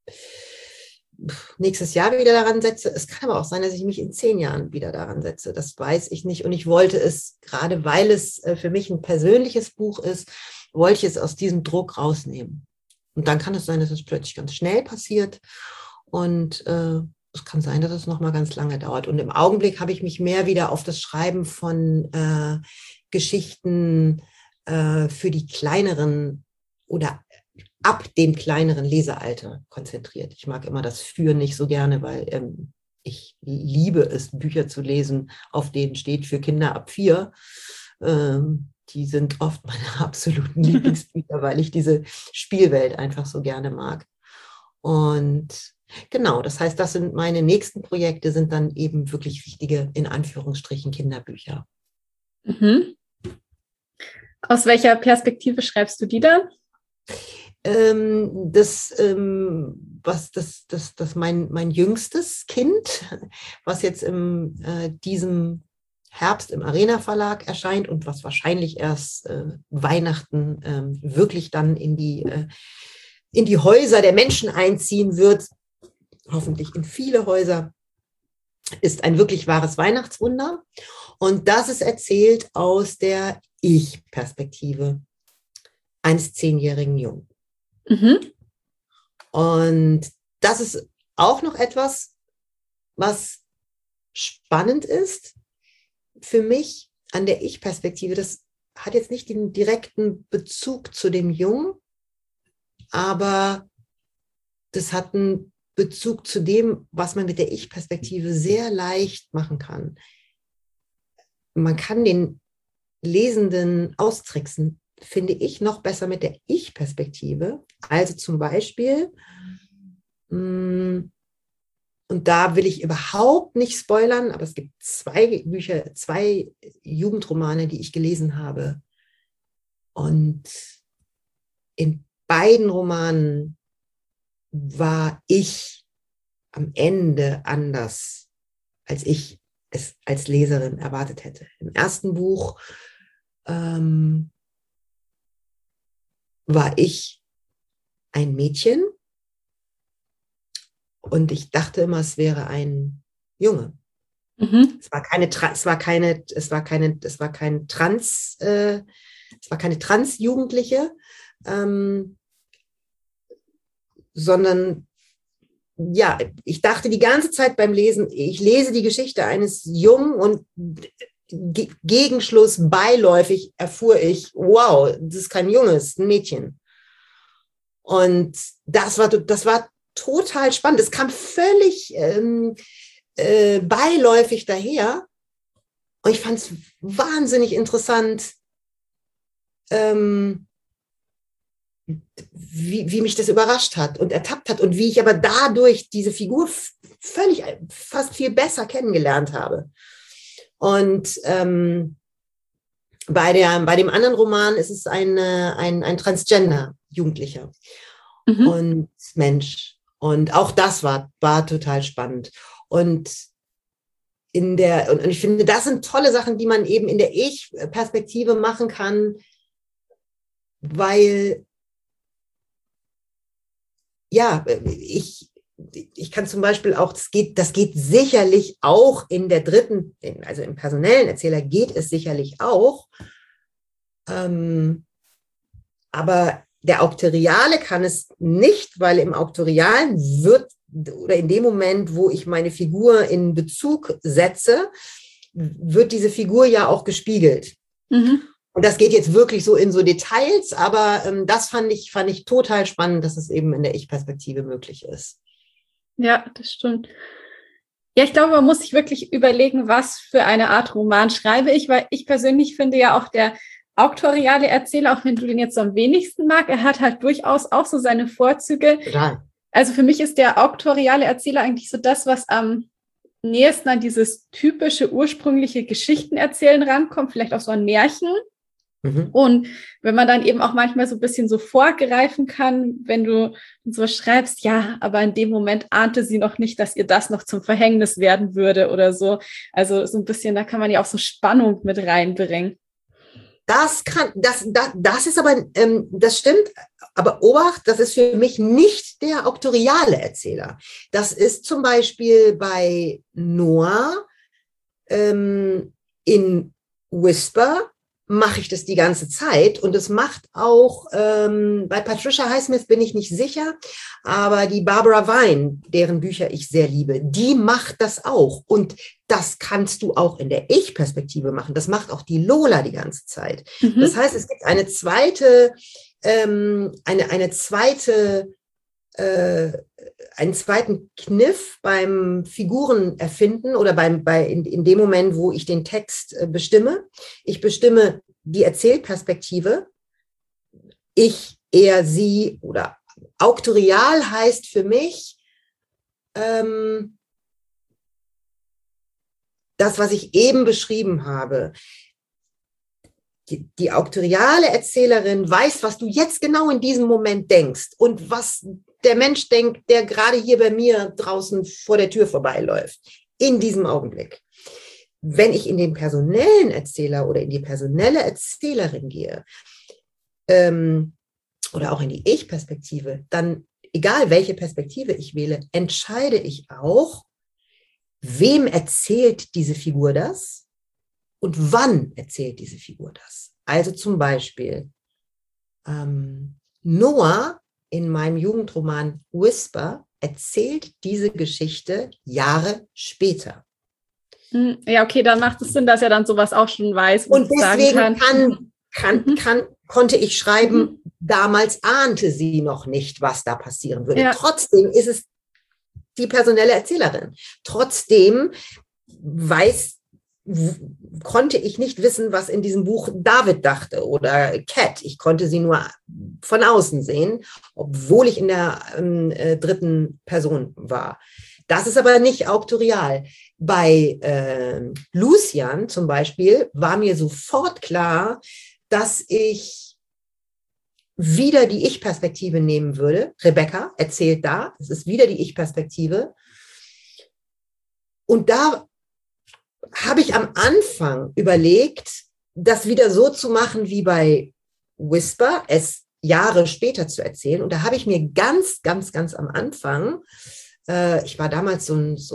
nächstes Jahr wieder daran setze. Es kann aber auch sein, dass ich mich in 10 Jahren wieder daran setze. Das weiß ich nicht. Und ich wollte es, gerade weil es für mich ein persönliches Buch ist, wollte ich es aus diesem Druck rausnehmen. Und dann kann es sein, dass es plötzlich ganz schnell passiert. Und es kann sein, dass es noch mal ganz lange dauert. Und im Augenblick habe ich mich mehr wieder auf das Schreiben von Geschichten für die kleineren oder ab dem kleineren Lesealter konzentriert. Ich mag immer das Für nicht so gerne, weil ich liebe es, Bücher zu lesen, auf denen steht für Kinder ab 4. Die sind oft meine absoluten Lieblingsbücher, weil ich diese Spielwelt einfach so gerne mag. Und genau, das heißt, das sind meine nächsten Projekte, sind dann eben wirklich richtige, in Anführungsstrichen, Kinderbücher. Mhm. Aus welcher Perspektive schreibst du die dann? Mein jüngstes Kind, was jetzt in diesem Herbst im Arena Verlag erscheint und was wahrscheinlich erst Weihnachten wirklich dann in die Häuser der Menschen einziehen wird, hoffentlich in viele Häuser, ist ein wirklich wahres Weihnachtswunder. Und das ist erzählt aus der Ich-Perspektive eines 10-jährigen Jungen. Mhm. Und das ist auch noch etwas, was spannend ist für mich an der Ich-Perspektive. Das hat jetzt nicht den direkten Bezug zu dem Jungen, aber das hat einen Bezug zu dem, was man mit der Ich-Perspektive sehr leicht machen kann. Man kann den Lesenden austricksen, finde ich, noch besser mit der Ich-Perspektive. Also zum Beispiel, und da will ich überhaupt nicht spoilern, aber es gibt 2 Bücher, 2 Jugendromane, die ich gelesen habe. Und in beiden Romanen war ich am Ende anders, als ich es als Leserin erwartet hätte. Im ersten Buch war ich ein Mädchen und ich dachte immer, es wäre ein Junge. Mhm. Es war keine Trans-Jugendliche, sondern ja, ich dachte die ganze Zeit beim Lesen, ich lese die Geschichte eines Jungen und Gegenschluss beiläufig erfuhr ich, wow, das ist kein Junge, das ist ein Mädchen. Und das war total spannend. Es kam völlig beiläufig daher. Und ich fand es wahnsinnig interessant, wie mich das überrascht hat und ertappt hat und wie ich aber dadurch diese Figur fast viel besser kennengelernt habe. Und bei dem anderen Roman ist es ein Transgender-Jugendlicher und Mensch. Und auch das war total spannend. Und ich finde, das sind tolle Sachen, die man eben in der Ich-Perspektive machen kann, weil ja, ich kann zum Beispiel auch, das geht sicherlich auch in der dritten, also im personellen Erzähler geht es sicherlich auch, aber der Auktoriale kann es nicht, weil im Auktorialen wird, oder in dem Moment, wo ich meine Figur in Bezug setze, wird diese Figur ja auch gespiegelt. Mhm. Und das geht jetzt wirklich so in so Details, aber das fand ich total spannend, dass es eben in der Ich-Perspektive möglich ist. Ja, das stimmt. Ja, ich glaube, man muss sich wirklich überlegen, was für eine Art Roman schreibe ich, weil ich persönlich finde ja auch der auktoriale Erzähler, auch wenn du den jetzt am wenigsten mag, er hat halt durchaus auch so seine Vorzüge. Total. Also für mich ist der auktoriale Erzähler eigentlich so das, was am nächsten an dieses typische, ursprüngliche Geschichtenerzählen rankommt, vielleicht auch so ein Märchen. Mhm. Und wenn man dann eben auch manchmal so ein bisschen so vorgreifen kann, wenn du so schreibst, ja, aber in dem Moment ahnte sie noch nicht, dass ihr das noch zum Verhängnis werden würde oder so. Also so ein bisschen, da kann man ja auch so Spannung mit reinbringen. Das ist aber, das stimmt, aber Obacht, das ist für mich nicht der auktoriale Erzähler. Das ist zum Beispiel bei Noah in Whisper mache ich das die ganze Zeit und es macht auch, bei Patricia Highsmith bin ich nicht sicher, aber die Barbara Vine, deren Bücher ich sehr liebe, die macht das auch und das kannst du auch in der Ich-Perspektive machen. Das macht auch die Lola die ganze Zeit. Mhm. Das heißt, es gibt einen zweiten Kniff beim Figurenerfinden oder in dem Moment, wo ich den Text bestimme. Ich bestimme die Erzählperspektive. Ich, er, sie oder auktorial heißt für mich, das, was ich eben beschrieben habe. Die auktoriale Erzählerin weiß, was du jetzt genau in diesem Moment denkst und was der Mensch denkt, der gerade hier bei mir draußen vor der Tür vorbeiläuft, in diesem Augenblick. wenn ich in den personellen Erzähler oder in die personelle Erzählerin gehe, oder auch in die Ich-Perspektive, dann, egal welche Perspektive ich wähle, entscheide ich auch, wem erzählt diese Figur das und wann erzählt diese Figur das. Also zum Beispiel Noah in meinem Jugendroman Whisper erzählt diese Geschichte Jahre später. Ja, okay, dann macht es Sinn, dass er dann sowas auch schon weiß. Und deswegen konnte ich schreiben, damals ahnte sie noch nicht, was da passieren würde. Ja. Trotzdem ist es die personelle Erzählerin. Trotzdem konnte ich nicht wissen, was in diesem Buch David dachte oder Cat. Ich konnte sie nur von außen sehen, obwohl ich in der dritten Person war. Das ist aber nicht auktorial. Bei Lucian zum Beispiel war mir sofort klar, dass ich wieder die Ich-Perspektive nehmen würde. Rebecca erzählt da, es ist wieder die Ich-Perspektive. Und da habe ich am Anfang überlegt, das wieder so zu machen wie bei Whisper, es Jahre später zu erzählen. Und da habe ich mir ganz am Anfang, ich war damals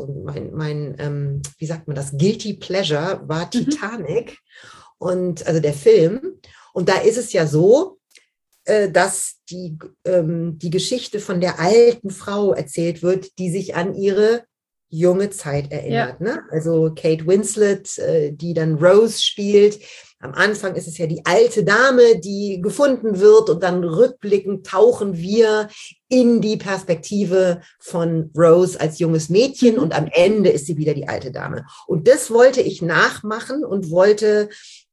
mein wie sagt man das, Guilty Pleasure war Titanic, und also der Film. Und da ist es ja so, dass die Geschichte von der alten Frau erzählt wird, die sich an ihre junge Zeit erinnert. Ja. Ne? Also Kate Winslet, die dann Rose spielt. Am Anfang ist es ja die alte Dame, die gefunden wird, und dann rückblickend tauchen wir in die Perspektive von Rose als junges Mädchen, und am Ende ist sie wieder die alte Dame. Und das wollte ich nachmachen und wollte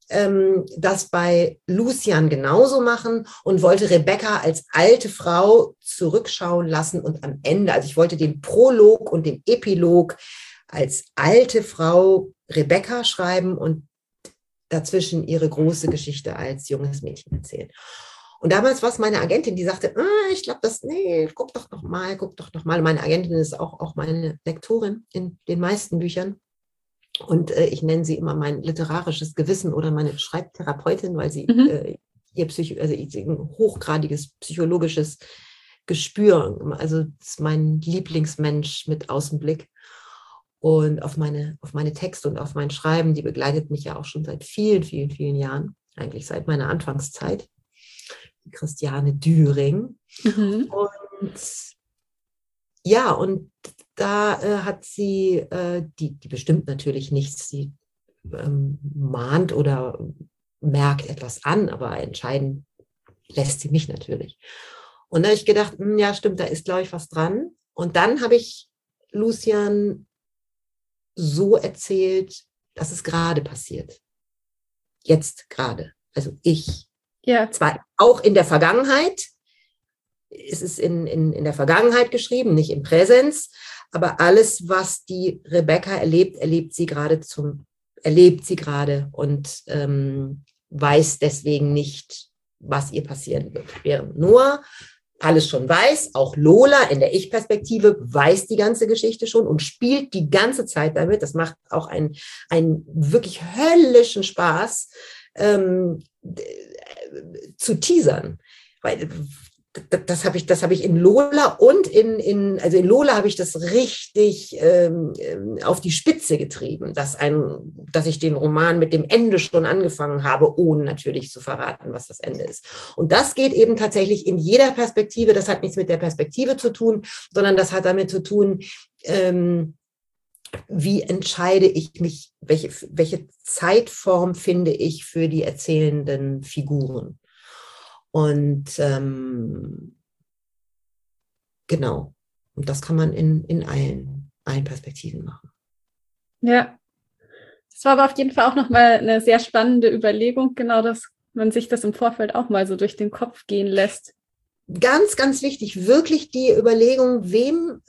das bei Lucian genauso machen und wollte Rebecca als alte Frau zurückschauen lassen, und am Ende, also ich wollte den Prolog und den Epilog als alte Frau Rebecca schreiben und dazwischen ihre große Geschichte als junges Mädchen erzählen. Und damals war es meine Agentin, die sagte, ich glaube, guck doch noch mal. Meine Agentin ist auch meine Lektorin in den meisten Büchern. Und ich nenne sie immer mein literarisches Gewissen oder meine Schreibtherapeutin, weil sie ihr ein hochgradiges psychologisches Gespür, also das ist mein Lieblingsmensch mit Außenblick. Und auf meine Texte und auf mein Schreiben, die begleitet mich ja auch schon seit vielen Jahren, eigentlich seit meiner Anfangszeit, die Christiane Düring. Und ja, und da hat sie, die bestimmt natürlich nichts, sie mahnt oder merkt etwas an, aber entscheiden lässt sie mich natürlich. Und da habe ich gedacht, ja stimmt, da ist, glaube ich, was dran. Und dann habe ich Lucian so erzählt, dass es gerade passiert. Jetzt gerade. Also zwar auch in der Vergangenheit, es ist in der Vergangenheit geschrieben, nicht im Präsens, aber alles, was die Rebecca erlebt sie gerade und weiß deswegen nicht, was ihr passieren wird. Während Noah alles schon weiß, auch Lola in der Ich-Perspektive weiß die ganze Geschichte schon und spielt die ganze Zeit damit. Das macht auch einen wirklich höllischen Spaß, zu teasern. Weil das habe ich in Lola und also in Lola habe ich das richtig auf die Spitze getrieben, dass ich den Roman mit dem Ende schon angefangen habe, ohne natürlich zu verraten, was das Ende ist. Und das geht eben tatsächlich in jeder Perspektive. Das hat nichts mit der Perspektive zu tun, sondern das hat damit zu tun, wie entscheide ich mich, welche Zeitform finde ich für die erzählenden Figuren. Und genau, und das kann man in allen Perspektiven machen. Ja, das war aber auf jeden Fall auch nochmal eine sehr spannende Überlegung, genau, dass man sich das im Vorfeld auch mal so durch den Kopf gehen lässt. Ganz, ganz wichtig, wirklich die Überlegung, wem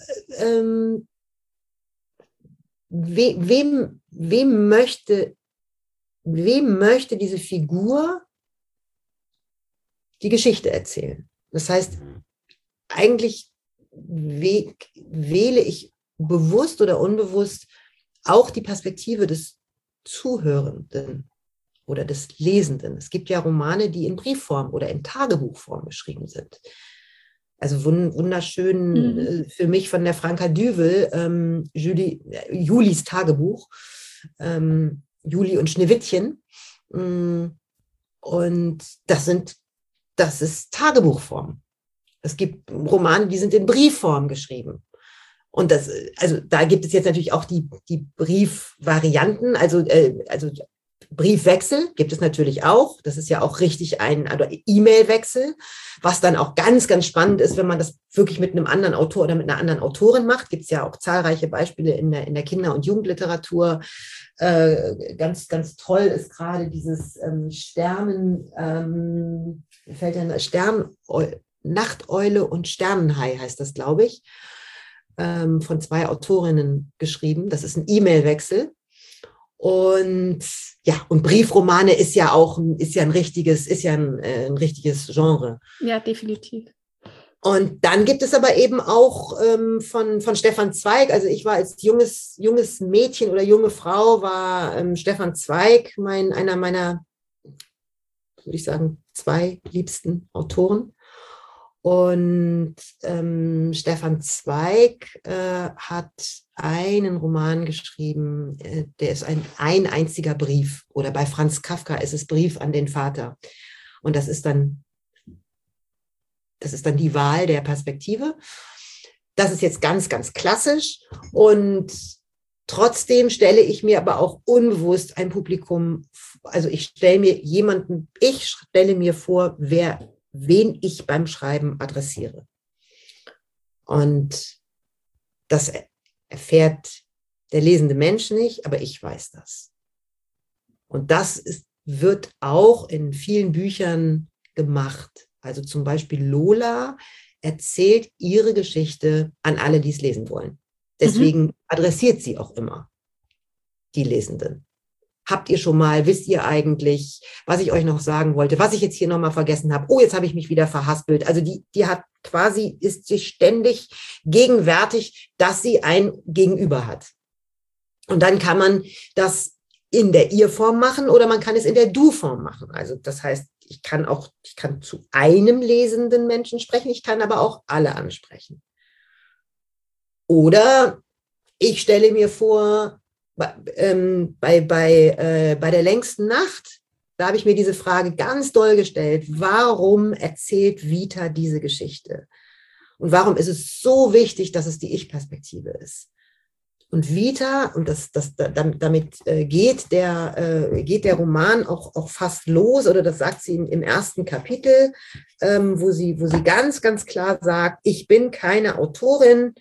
möchte diese Figur die Geschichte erzählen. Das heißt, eigentlich wähle ich bewusst oder unbewusst auch die Perspektive des Zuhörenden oder des Lesenden. Es gibt ja Romane, die in Briefform oder in Tagebuchform geschrieben sind. Also wunderschön für mich von der Franka Düvel, Julis Tagebuch, Juli und Schneewittchen. Und das ist Tagebuchform. Es gibt Romane, die sind in Briefform geschrieben. Und also da gibt es jetzt natürlich auch die Briefvarianten, also Briefwechsel gibt es natürlich auch. Das ist ja auch richtig also E-Mail-Wechsel, was dann auch ganz, ganz spannend ist, wenn man das wirklich mit einem anderen Autor oder mit einer anderen Autorin macht. Gibt es ja auch zahlreiche Beispiele in der Kinder- und Jugendliteratur. Ganz, ganz toll ist gerade dieses Nachteule und Sternenhai heißt das, glaube ich, von 2 Autorinnen geschrieben. Das ist ein E-Mail-Wechsel. Und ja, und Briefromane ist ja ein richtiges Genre. Ja, definitiv. Und dann gibt es aber eben auch von Stefan Zweig, also ich war als junges Mädchen oder junge Frau, war Stefan Zweig einer meiner, würde ich sagen, 2 liebsten Autoren. Und Stefan Zweig hat einen Roman geschrieben, der ist ein einziger Brief. Oder bei Franz Kafka ist es Brief an den Vater. Und das ist dann die Wahl der Perspektive. Das ist jetzt ganz, ganz klassisch. Und trotzdem stelle ich mir aber auch unbewusst ein Publikum, also ich stelle mir vor, wen ich beim Schreiben adressiere. Und das erfährt der lesende Mensch nicht, aber ich weiß das. Und das wird auch in vielen Büchern gemacht. Also zum Beispiel Lola erzählt ihre Geschichte an alle, die es lesen wollen. Deswegen adressiert sie auch immer die Lesenden. Wisst ihr eigentlich, was ich euch noch sagen wollte, was ich jetzt hier nochmal vergessen habe? Oh, jetzt habe ich mich wieder verhaspelt. Also die ist sich ständig gegenwärtig, dass sie ein Gegenüber hat. Und dann kann man das in der Ihr-Form machen oder man kann es in der Du-Form machen. Also das heißt, ich kann zu einem lesenden Menschen sprechen, ich kann aber auch alle ansprechen. Oder ich stelle mir vor, bei der längsten Nacht, da habe ich mir diese Frage ganz doll gestellt, warum erzählt Vita diese Geschichte? Und warum ist es so wichtig, dass es die Ich-Perspektive ist? Und Vita, und damit geht der Roman auch fast los, oder das sagt sie im ersten Kapitel, wo sie ganz, ganz klar sagt, ich bin keine Autorin.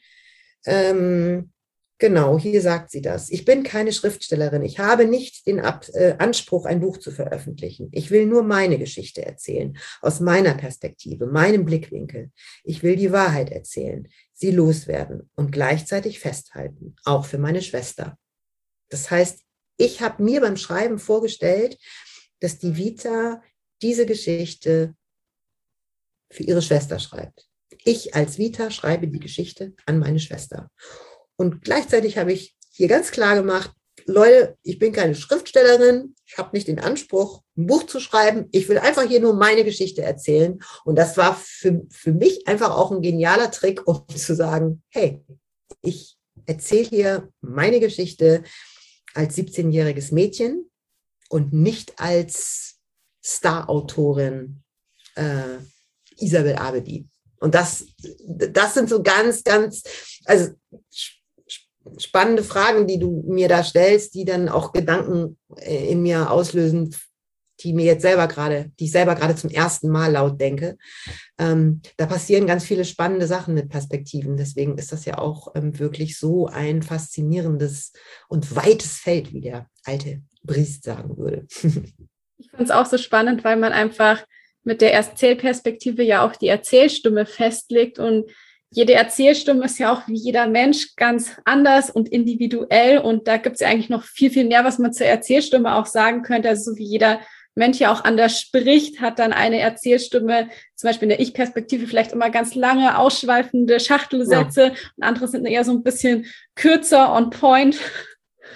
Genau, hier sagt sie das. Ich bin keine Schriftstellerin. Ich habe nicht den Anspruch, ein Buch zu veröffentlichen. Ich will nur meine Geschichte erzählen, aus meiner Perspektive, meinem Blickwinkel. Ich will die Wahrheit erzählen, sie loswerden und gleichzeitig festhalten, auch für meine Schwester. Das heißt, ich habe mir beim Schreiben vorgestellt, dass die Vita diese Geschichte für ihre Schwester schreibt. Ich als Vita schreibe die Geschichte an meine Schwester. Und gleichzeitig habe ich hier ganz klar gemacht, Leute, ich bin keine Schriftstellerin, ich habe nicht den Anspruch, ein Buch zu schreiben, ich will einfach hier nur meine Geschichte erzählen. Und das war für mich einfach auch ein genialer Trick, um zu sagen, hey, ich erzähle hier meine Geschichte als 17-jähriges Mädchen und nicht als Star-Autorin Isabel Abedi. Und das sind so ganz, ganz, also spannende Fragen, die du mir da stellst, die dann auch Gedanken in mir auslösen, die ich selber gerade zum ersten Mal laut denke. Da passieren ganz viele spannende Sachen mit Perspektiven. Deswegen ist das ja auch wirklich so ein faszinierendes und weites Feld, wie der alte Briest sagen würde. Ich finde es auch so spannend, weil man einfach mit der Erzählperspektive ja auch die Erzählstimme festlegt, und jede Erzählstimme ist ja auch wie jeder Mensch ganz anders und individuell, und da gibt es ja eigentlich noch viel, viel mehr, was man zur Erzählstimme auch sagen könnte. Also so wie jeder Mensch ja auch anders spricht, hat dann eine Erzählstimme, zum Beispiel in der Ich-Perspektive, vielleicht immer ganz lange, ausschweifende Schachtelsätze, und andere sind eher so ein bisschen kürzer, on point.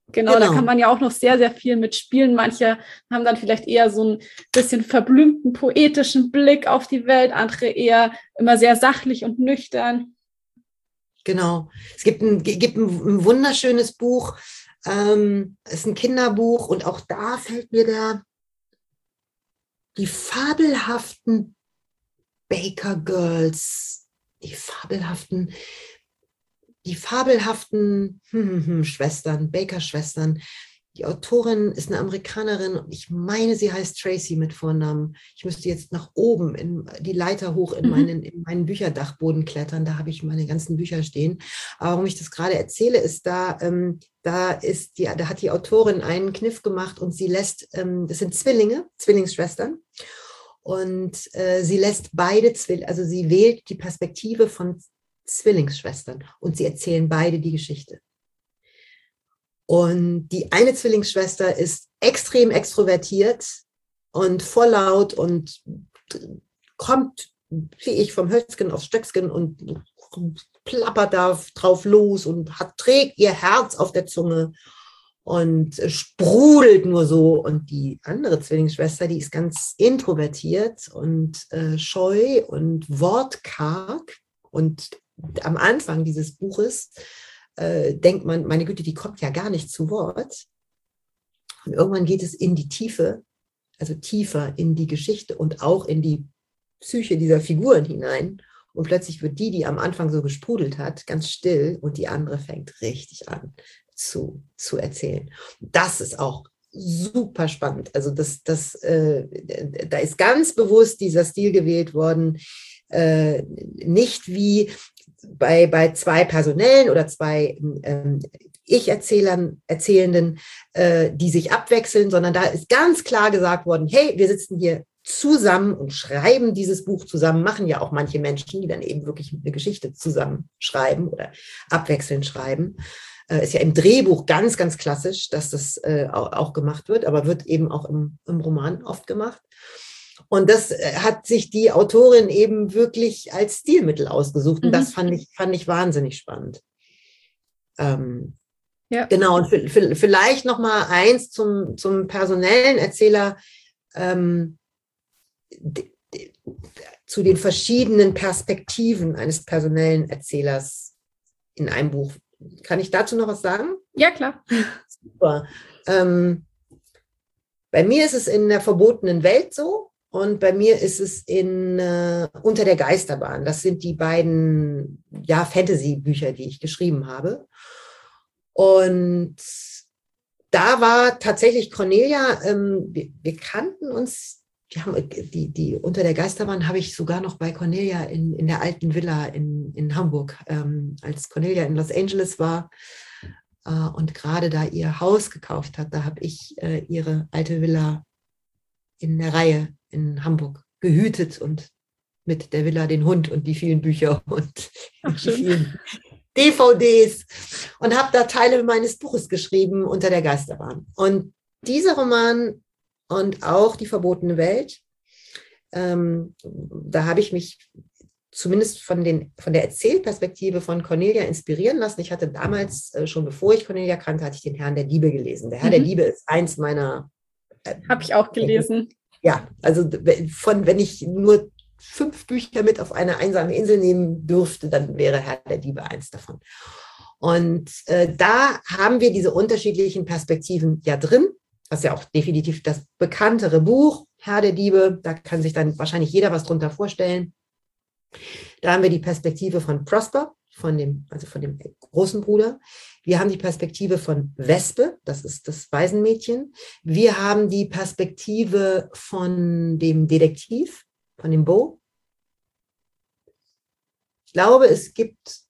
Genau, da kann man ja auch noch sehr, sehr viel mitspielen. Manche haben dann vielleicht eher so ein bisschen verblümten, poetischen Blick auf die Welt, andere eher immer sehr sachlich und nüchtern. Genau. Es gibt ein wunderschönes Buch, es ist ein Kinderbuch und auch da fällt mir die fabelhaften Baker Girls, die fabelhaften Schwestern, Baker-Schwestern. Die Autorin ist eine Amerikanerin und ich meine, sie heißt Tracy mit Vornamen. Ich müsste jetzt nach oben die Leiter hoch in meinen Bücherdachboden klettern. Da habe ich meine ganzen Bücher stehen. Aber warum ich das gerade erzähle, ist da hat die Autorin einen Kniff gemacht und sie lässt, das sind Zwillingsschwestern. Und sie lässt also sie wählt die Perspektive von Zwillingsschwestern und sie erzählen beide die Geschichte. Und die eine Zwillingsschwester ist extrem extrovertiert und vorlaut und kommt wie ich vom Höchstgen aufs Stöcksken und plappert da drauf los und trägt ihr Herz auf der Zunge und sprudelt nur so. Und die andere Zwillingsschwester, die ist ganz introvertiert und scheu und wortkarg. Und am Anfang dieses Buches denkt man, meine Güte, die kommt ja gar nicht zu Wort. Und irgendwann geht es in die Tiefe, also tiefer in die Geschichte und auch in die Psyche dieser Figuren hinein. Und plötzlich wird die am Anfang so gesprudelt hat, ganz still und die andere fängt richtig an zu erzählen. Das ist auch super spannend. Also da ist ganz bewusst dieser Stil gewählt worden, nicht wie bei zwei Personellen oder zwei Erzählenden, die sich abwechseln, sondern da ist ganz klar gesagt worden, hey, wir sitzen hier zusammen und schreiben dieses Buch zusammen, machen ja auch manche Menschen, die dann eben wirklich eine Geschichte zusammen schreiben oder abwechselnd schreiben. Ist ja im Drehbuch ganz, ganz klassisch, dass das auch gemacht wird, aber wird eben auch im Roman oft gemacht. Und das hat sich die Autorin eben wirklich als Stilmittel ausgesucht. Und das fand ich wahnsinnig spannend. Ja. Genau, und vielleicht noch mal eins zum personellen Erzähler, zu den verschiedenen Perspektiven eines personellen Erzählers in einem Buch. Kann ich dazu noch was sagen? Ja, klar. Super. Bei mir ist es in der verbotenen Welt so und bei mir ist es Unter der Geisterbahn. Das sind die beiden Fantasy-Bücher, die ich geschrieben habe. Und da war tatsächlich Cornelia, wir kannten uns. Die Unter der Geisterbahn habe ich sogar noch bei Cornelia in der alten Villa in Hamburg, als Cornelia in Los Angeles war und gerade da ihr Haus gekauft hat, da habe ich ihre alte Villa in der Reihe in Hamburg gehütet und mit der Villa den Hund und die vielen Bücher und die vielen DVDs und habe da Teile meines Buches geschrieben, Unter der Geisterbahn. Und dieser Roman und auch Die verbotene Welt, da habe ich mich zumindest von der Erzählperspektive von Cornelia inspirieren lassen. Ich hatte damals, schon bevor ich Cornelia kannte, hatte ich den Herrn der Diebe gelesen. Der Herr der Diebe ist eins meiner... habe ich auch gelesen. Ja, also wenn ich nur 5 Bücher mit auf eine einsame Insel nehmen dürfte, dann wäre Herr der Diebe eins davon. Und da haben wir diese unterschiedlichen Perspektiven ja drin. Das ist ja auch definitiv das bekanntere Buch, Herr der Diebe. Da kann sich dann wahrscheinlich jeder was drunter vorstellen. Da haben wir die Perspektive von Prosper, von dem großen Bruder. Wir haben die Perspektive von Wespe, das ist das Waisenmädchen. Wir haben die Perspektive von dem Detektiv, von dem Beau. Ich glaube, es gibt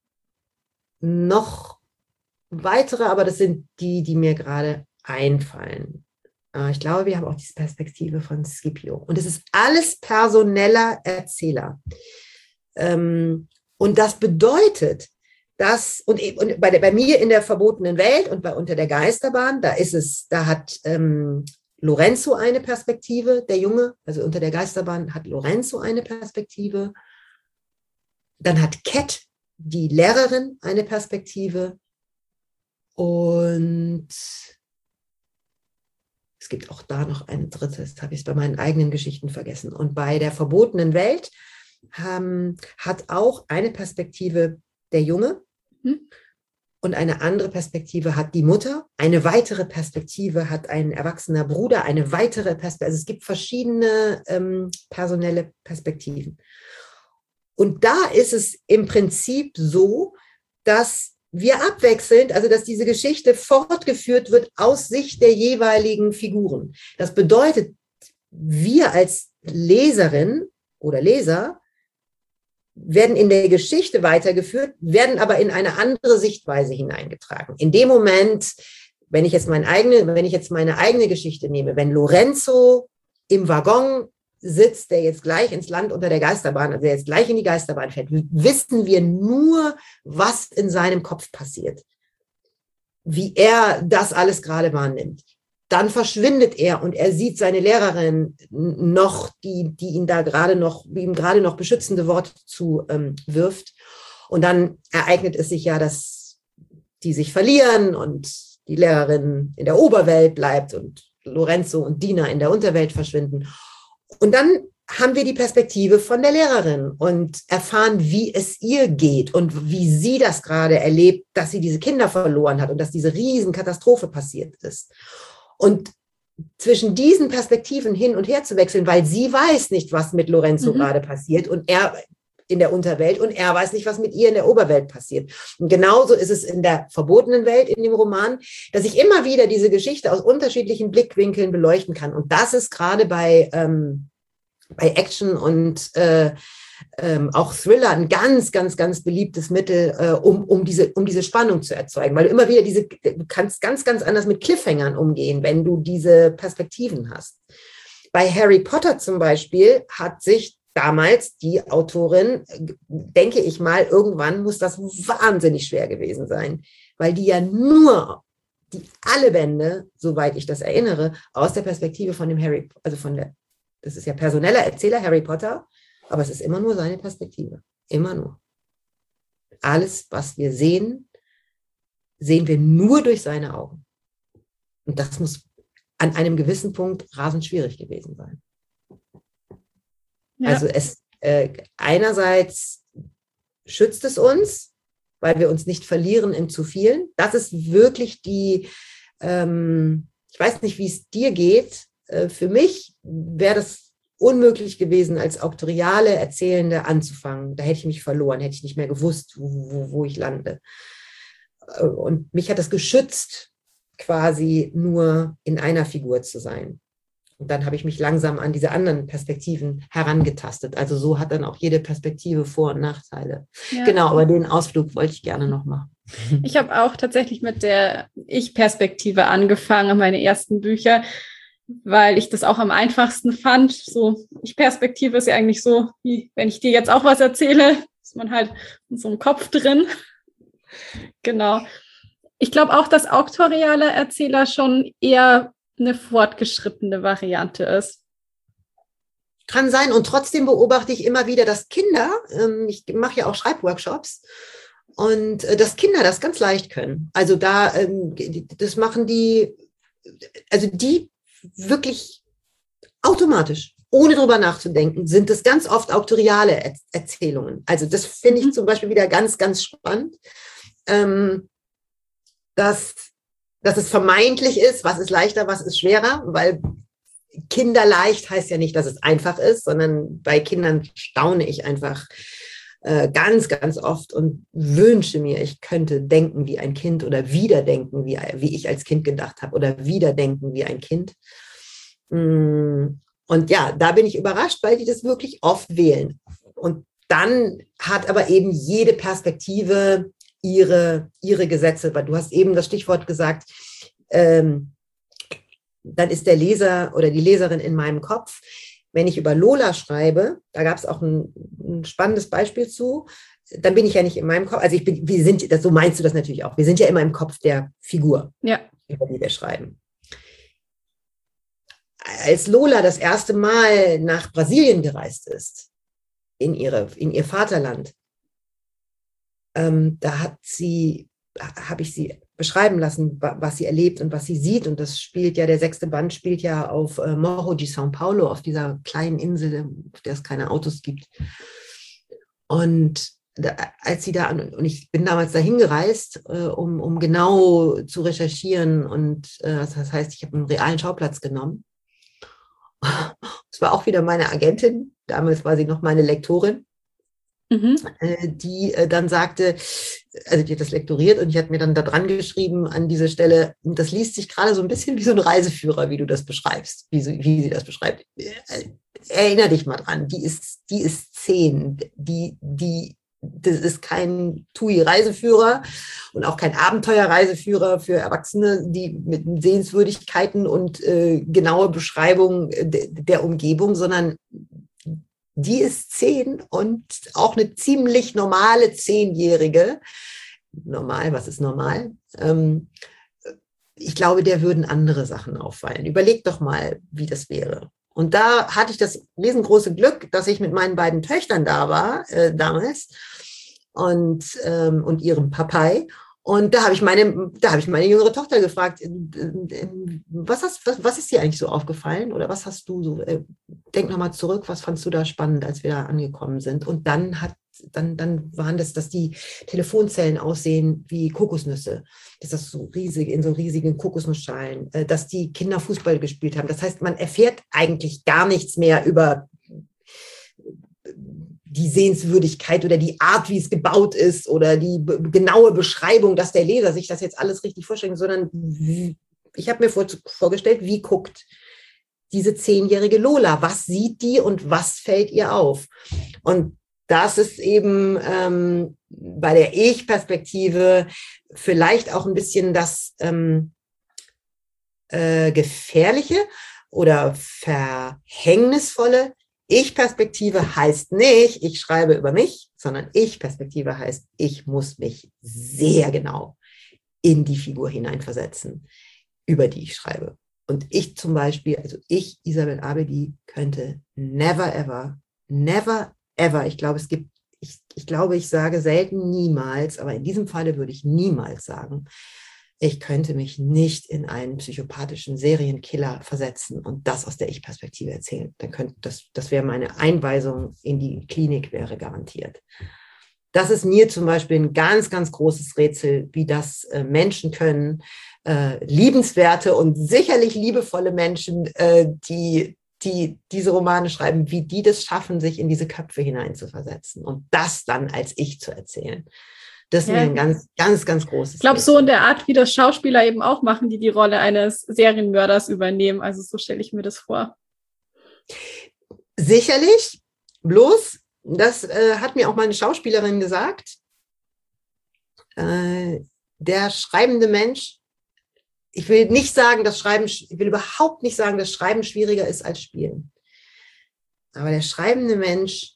noch weitere, aber das sind die mir gerade einfallen. Ich glaube, wir haben auch diese Perspektive von Scipio. Und es ist alles personeller Erzähler. Und das bedeutet, dass, und bei mir in der verbotenen Welt und bei Unter der Geisterbahn, da hat Lorenzo eine Perspektive, der Junge, also Unter der Geisterbahn hat Lorenzo eine Perspektive. Dann hat Cat, die Lehrerin, eine Perspektive. Und es gibt auch da noch ein drittes, habe ich es bei meinen eigenen Geschichten vergessen. Und bei der verbotenen Welt hat auch eine Perspektive der Junge und eine andere Perspektive hat die Mutter. Eine weitere Perspektive hat ein erwachsener Bruder, eine weitere Perspektive. Also es gibt verschiedene personelle Perspektiven. Und da ist es im Prinzip so, dass wir abwechselnd, also dass diese Geschichte fortgeführt wird aus Sicht der jeweiligen Figuren. Das bedeutet, wir als Leserin oder Leser werden in der Geschichte weitergeführt, werden aber in eine andere Sichtweise hineingetragen. In dem Moment, wenn ich jetzt meine eigene Geschichte nehme, wenn Lorenzo im Waggon sitzt, der jetzt gleich ins Land unter der Geisterbahn, also der jetzt gleich in die Geisterbahn fährt, wissen wir nur, was in seinem Kopf passiert, wie er das alles gerade wahrnimmt. Dann verschwindet er und er sieht seine Lehrerin noch, die ihm gerade noch beschützende Worte zuwirft. Und dann ereignet es sich ja, dass die sich verlieren und die Lehrerin in der Oberwelt bleibt und Lorenzo und Dina in der Unterwelt verschwinden. Und dann haben wir die Perspektive von der Lehrerin und erfahren, wie es ihr geht und wie sie das gerade erlebt, dass sie diese Kinder verloren hat und dass diese Riesenkatastrophe passiert ist. Und zwischen diesen Perspektiven hin und her zu wechseln, weil sie weiß nicht, was mit Lorenzo gerade passiert und er in der Unterwelt und er weiß nicht, was mit ihr in der Oberwelt passiert. Und genauso ist es in der verbotenen Welt, in dem Roman, dass ich immer wieder diese Geschichte aus unterschiedlichen Blickwinkeln beleuchten kann. Und das ist gerade bei Action und auch Thriller ein ganz, ganz, ganz beliebtes Mittel, um diese Spannung zu erzeugen. Weil du immer wieder du kannst ganz, ganz anders mit Cliffhangern umgehen, wenn du diese Perspektiven hast. Bei Harry Potter zum Beispiel hat sich damals die Autorin, denke ich mal, irgendwann muss das wahnsinnig schwer gewesen sein, weil die ja alle Bände, soweit ich das erinnere, aus der Perspektive von dem das ist ja personeller Erzähler Harry Potter, aber es ist immer nur seine Perspektive. Immer nur. Alles, was wir sehen, sehen wir nur durch seine Augen. Und das muss an einem gewissen Punkt rasend schwierig gewesen sein. Ja. Also einerseits schützt es uns, weil wir uns nicht verlieren in zu vielen. Das ist wirklich ich weiß nicht, wie es dir geht. Für mich wäre das unmöglich gewesen, als auktoriale Erzählende anzufangen. Da hätte ich mich verloren, hätte ich nicht mehr gewusst, wo ich lande. Und mich hat das geschützt, quasi nur in einer Figur zu sein. Und dann habe ich mich langsam an diese anderen Perspektiven herangetastet. Also so hat dann auch jede Perspektive Vor- und Nachteile. Ja. Genau, aber den Ausflug wollte ich gerne noch machen. Ich habe auch tatsächlich mit der Ich-Perspektive angefangen, meine ersten Bücher, weil ich das auch am einfachsten fand. So, Ich-Perspektive ist ja eigentlich so, wie wenn ich dir jetzt auch was erzähle, ist man halt in so einem Kopf drin. Genau. Ich glaube auch, dass auktoriale Erzähler schon eher eine fortgeschrittene Variante ist. Kann sein. Und trotzdem beobachte ich immer wieder, dass Kinder, ich mache ja auch Schreibworkshops, und dass Kinder das ganz leicht können. Also das machen die wirklich automatisch, ohne drüber nachzudenken, sind es ganz oft auktoriale Erzählungen. Also das finde ich zum Beispiel wieder ganz, ganz spannend, dass es vermeintlich ist, was ist leichter, was ist schwerer, weil kinderleicht heißt ja nicht, dass es einfach ist, sondern bei Kindern staune ich einfach ganz, ganz oft und wünsche mir, ich könnte denken wie ein Kind oder wieder denken, wie ich als Kind gedacht habe oder wieder denken wie ein Kind. Und ja, da bin ich überrascht, weil die das wirklich oft wählen. Und dann hat aber eben jede Perspektive ihre Gesetze, weil du hast eben das Stichwort gesagt, dann ist der Leser oder die Leserin in meinem Kopf. Wenn ich über Lola schreibe, da gab es auch ein spannendes Beispiel zu, dann bin ich ja nicht in meinem Kopf, also so meinst du das natürlich auch, wir sind ja immer im Kopf der Figur, über die wir schreiben. Als Lola das erste Mal nach Brasilien gereist ist, in ihr Vaterland, da habe ich sie beschreiben lassen, was sie erlebt und was sie sieht. Und das spielt ja, der 6. Band spielt ja auf Morro de São Paulo, auf dieser kleinen Insel, auf der es keine Autos gibt. Und als sie da, und ich bin damals dahin gereist, um genau zu recherchieren. Und das heißt, ich habe einen realen Schauplatz genommen. Es war auch wieder meine Agentin, damals war sie noch meine Lektorin. Die dann sagte, also die hat das lektoriert und die hat mir dann da dran geschrieben an diese Stelle, das liest sich gerade so ein bisschen wie so ein Reiseführer, wie du das beschreibst, wie sie das beschreibt. Erinner dich mal dran, die ist 10, das ist kein TUI-Reiseführer und auch kein Abenteuer-Reiseführer für Erwachsene, die mit Sehenswürdigkeiten und genaue Beschreibung der Umgebung, sondern die ist 10 und auch eine ziemlich normale 10-Jährige. Normal, was ist normal? Ich glaube, der würden andere Sachen auffallen. Überleg doch mal, wie das wäre. Und da hatte ich das riesengroße Glück, dass ich mit meinen beiden Töchtern da war, damals, und ihrem Papai. Und da habe ich meine jüngere Tochter gefragt, was ist dir eigentlich so aufgefallen? Oder was hast du so, denk nochmal zurück, was fandst du da spannend, als wir da angekommen sind? Und dann waren das, dass die Telefonzellen aussehen wie Kokosnüsse. Das ist so riesig, in so riesigen Kokosnussschalen, dass die Kinder Fußball gespielt haben. Das heißt, man erfährt eigentlich gar nichts mehr über die Sehenswürdigkeit oder die Art, wie es gebaut ist oder die genaue Beschreibung, dass der Leser sich das jetzt alles richtig vorstellt, sondern ich habe mir vorgestellt, wie guckt diese 10-jährige Lola, was sieht die und was fällt ihr auf? Und das ist eben bei der Ich-Perspektive vielleicht auch ein bisschen das Gefährliche oder Verhängnisvolle. Ich-Perspektive heißt nicht, ich schreibe über mich, sondern Ich-Perspektive heißt, ich muss mich sehr genau in die Figur hineinversetzen, über die ich schreibe. Und ich zum Beispiel, also ich, Isabel Abedi, könnte never ever, ich glaube, ich sage selten niemals, aber in diesem Falle würde ich niemals sagen, ich könnte mich nicht in einen psychopathischen Serienkiller versetzen und das aus der Ich-Perspektive erzählen. Das wäre meine Einweisung in die Klinik, wäre garantiert. Das ist mir zum Beispiel ein ganz, ganz großes Rätsel, wie das Menschen können, liebenswerte und sicherlich liebevolle Menschen, die diese Romane schreiben, wie die das schaffen, sich in diese Köpfe hineinzuversetzen und das dann als Ich zu erzählen. Das ist mir ein ganz, ganz, ganz großes Ich glaube, so in der Art, wie das Schauspieler eben auch machen, die Rolle eines Serienmörders übernehmen. Also so stelle ich mir das vor. Sicherlich, bloß, das hat mir auch meine Schauspielerin gesagt, der schreibende Mensch, ich will überhaupt nicht sagen, dass Schreiben schwieriger ist als Spielen. Aber der schreibende Mensch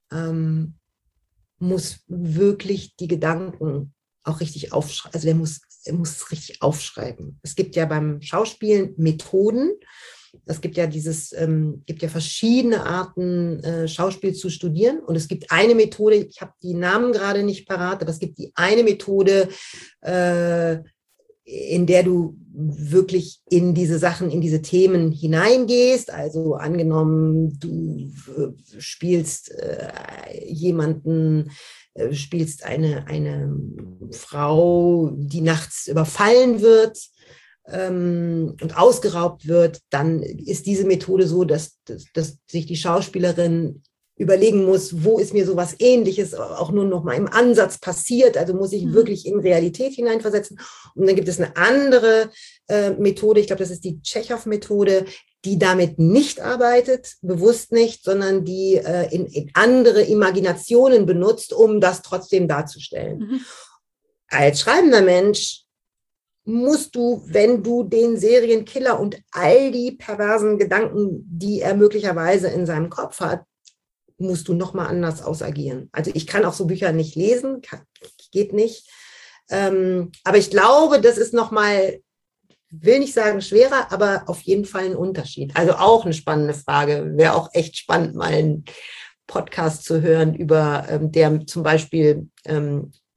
muss wirklich die Gedanken auch richtig aufschreiben. Also er muss richtig aufschreiben. Es gibt ja beim Schauspielen Methoden. Es gibt ja verschiedene Arten, Schauspiel zu studieren. Und es gibt eine Methode, ich habe die Namen gerade nicht parat, aber es gibt die eine Methode, in der du wirklich in diese Sachen, in diese Themen hineingehst. Also angenommen, du spielst spielst eine Frau, die nachts überfallen wird und ausgeraubt wird, dann ist diese Methode so, dass sich die Schauspielerin überlegen muss, wo ist mir sowas Ähnliches auch nur noch mal im Ansatz passiert, also muss ich wirklich in Realität hineinversetzen. Und dann gibt es eine andere Methode, ich glaube, das ist die Tschechow-Methode, die damit nicht arbeitet, bewusst nicht, sondern die in andere Imaginationen benutzt, um das trotzdem darzustellen. Als schreibender Mensch musst du, wenn du den Serienkiller und all die perversen Gedanken, die er möglicherweise in seinem Kopf hat, musst du nochmal anders ausagieren. Also ich kann auch so Bücher nicht lesen, geht nicht. Aber ich glaube, das ist nochmal, will nicht sagen schwerer, aber auf jeden Fall ein Unterschied. Also auch eine spannende Frage. Wäre auch echt spannend, mal einen Podcast zu hören, über der zum Beispiel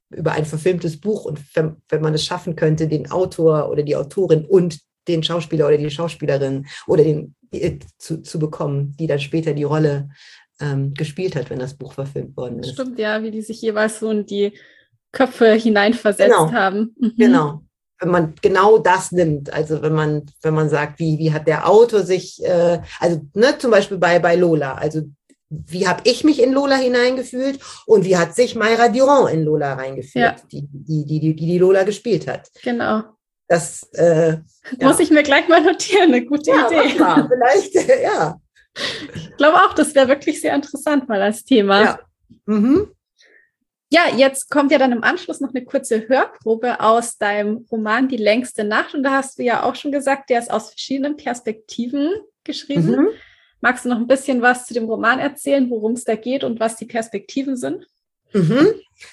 über ein verfilmtes Buch und wenn man es schaffen könnte, den Autor oder die Autorin und den Schauspieler oder die Schauspielerin oder zu bekommen, die dann später die Rolle gespielt hat, wenn das Buch verfilmt worden ist. Stimmt, ja, wie die sich jeweils so in die Köpfe hineinversetzt haben. Genau. Wenn man genau das nimmt, also wenn man sagt, wie hat der Autor sich, zum Beispiel bei Lola, also wie habe ich mich in Lola hineingefühlt und wie hat sich Mayra Durand in Lola reingefühlt, die Lola gespielt hat. Genau. Das muss ich mir gleich mal notieren, eine gute Idee. Mal, vielleicht, ja. Ich glaube auch, das wäre wirklich sehr interessant mal als Thema. Ja. Mhm. Ja, jetzt kommt ja dann im Anschluss noch eine kurze Hörprobe aus deinem Roman Die längste Nacht. Und da hast du ja auch schon gesagt, der ist aus verschiedenen Perspektiven geschrieben. Mhm. Magst du noch ein bisschen was zu dem Roman erzählen, worum es da geht und was die Perspektiven sind? Mhm.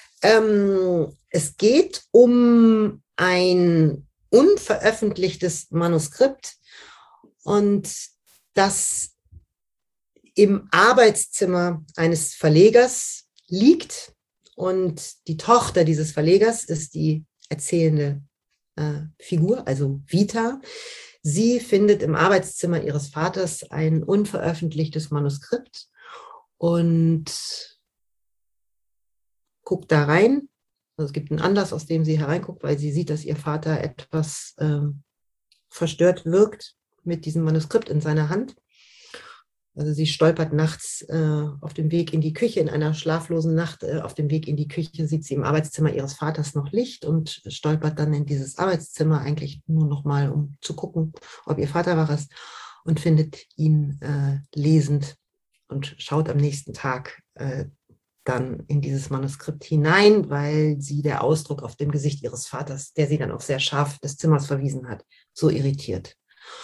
Es geht um ein unveröffentlichtes Manuskript und das im Arbeitszimmer eines Verlegers liegt. Und die Tochter dieses Verlegers ist die erzählende Figur, also Vita. Sie findet im Arbeitszimmer ihres Vaters ein unveröffentlichtes Manuskript und guckt da rein. Also es gibt einen Anlass, aus dem sie hereinguckt, weil sie sieht, dass ihr Vater etwas verstört wirkt mit diesem Manuskript in seiner Hand. Also sie stolpert nachts auf dem Weg in die Küche, in einer schlaflosen Nacht auf dem Weg in die Küche sieht sie im Arbeitszimmer ihres Vaters noch Licht und stolpert dann in dieses Arbeitszimmer eigentlich nur noch mal, um zu gucken, ob ihr Vater war es, und findet ihn lesend und schaut am nächsten Tag dann in dieses Manuskript hinein, weil sie der Ausdruck auf dem Gesicht ihres Vaters, der sie dann auch sehr scharf des Zimmers verwiesen hat, so irritiert.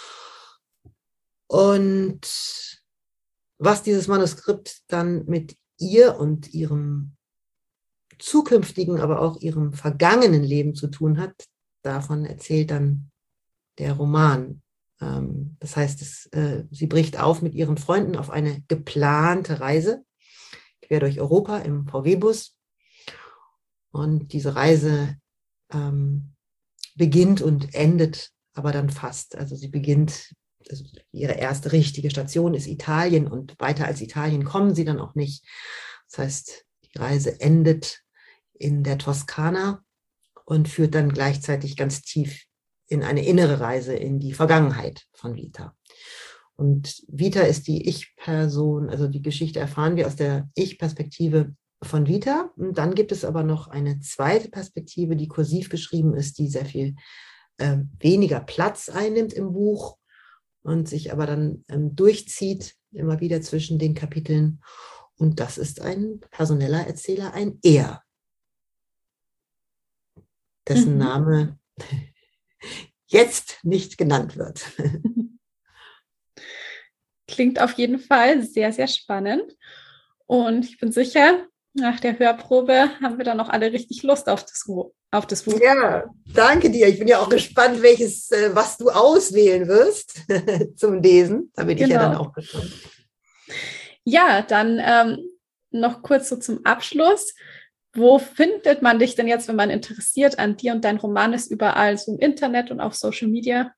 Und was dieses Manuskript dann mit ihr und ihrem zukünftigen, aber auch ihrem vergangenen Leben zu tun hat, davon erzählt dann der Roman. Das heißt, sie bricht auf mit ihren Freunden auf eine geplante Reise, quer durch Europa im VW-Bus. Und diese Reise beginnt und endet aber dann fast. Also sie beginnt, also ihre erste richtige Station ist Italien und weiter als Italien kommen sie dann auch nicht. Das heißt, die Reise endet in der Toskana und führt dann gleichzeitig ganz tief in eine innere Reise in die Vergangenheit von Vita. Und Vita ist die Ich-Person, also die Geschichte erfahren wir aus der Ich-Perspektive von Vita. Und dann gibt es aber noch eine zweite Perspektive, die kursiv geschrieben ist, die sehr viel weniger Platz einnimmt im Buch und sich aber dann durchzieht, immer wieder zwischen den Kapiteln. Und das ist ein personeller Erzähler, ein Er, dessen Name jetzt nicht genannt wird. Klingt auf jeden Fall sehr, sehr spannend. Und ich bin sicher, nach der Hörprobe haben wir dann noch alle richtig Lust auf das Buch. Ja, danke dir. Ich bin ja auch gespannt, was du auswählen wirst zum Lesen. Da bin ich ja dann auch gespannt. Ja, dann noch kurz so zum Abschluss. Wo findet man dich denn jetzt, wenn man interessiert an dir und dein Roman ist, überall so im Internet und auf Social Media?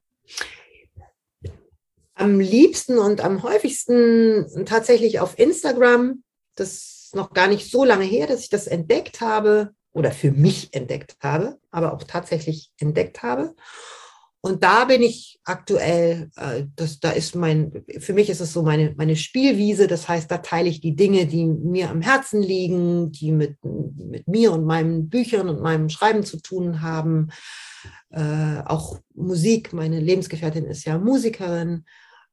Am liebsten und am häufigsten tatsächlich auf Instagram. Das ist noch gar nicht so lange her, dass ich das entdeckt habe oder für mich entdeckt habe, aber auch tatsächlich entdeckt habe. Und da bin ich aktuell, für mich ist es so meine Spielwiese. Das heißt, da teile ich die Dinge, die mir am Herzen liegen, die mit mir und meinen Büchern und meinem Schreiben zu tun haben. Auch Musik, meine Lebensgefährtin ist ja Musikerin.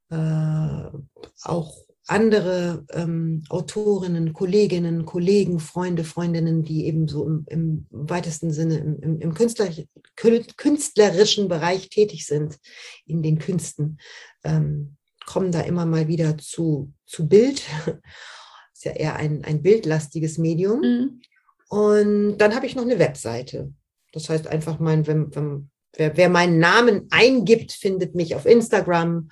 Auch andere Autorinnen, Kolleginnen, Kollegen, Freunde, Freundinnen, die eben so im weitesten Sinne im künstlerischen Bereich tätig sind, in den Künsten, kommen da immer mal wieder zu Bild. Ist ja eher ein bildlastiges Medium. Mhm. Und dann habe ich noch eine Webseite. Das heißt einfach wer meinen Namen eingibt, findet mich auf Instagram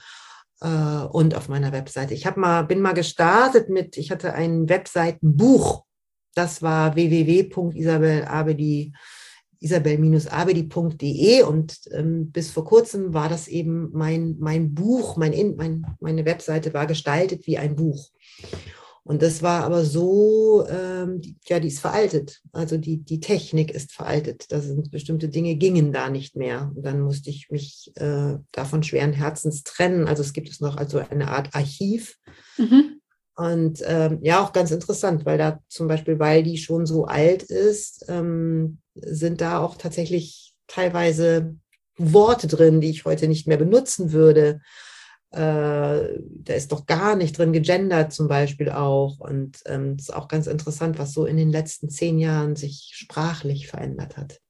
und auf meiner Webseite. Ich bin mal gestartet ich hatte ein Webseitenbuch Das war www.isabel-abedi.de und bis vor kurzem war das eben mein Buch, meine Webseite war gestaltet wie ein Buch. Und das war aber so, die ist veraltet. Also die Technik ist veraltet. Da sind bestimmte Dinge gingen da nicht mehr. Und dann musste ich mich davon schweren Herzens trennen. Also es gibt es noch also eine Art Archiv. Mhm. Und auch ganz interessant, weil da zum Beispiel, weil die schon so alt ist, sind da auch tatsächlich teilweise Worte drin, die ich heute nicht mehr benutzen würde. Da ist doch gar nicht drin gegendert zum Beispiel auch. Und das ist auch ganz interessant, was so in den letzten 10 Jahren sich sprachlich verändert hat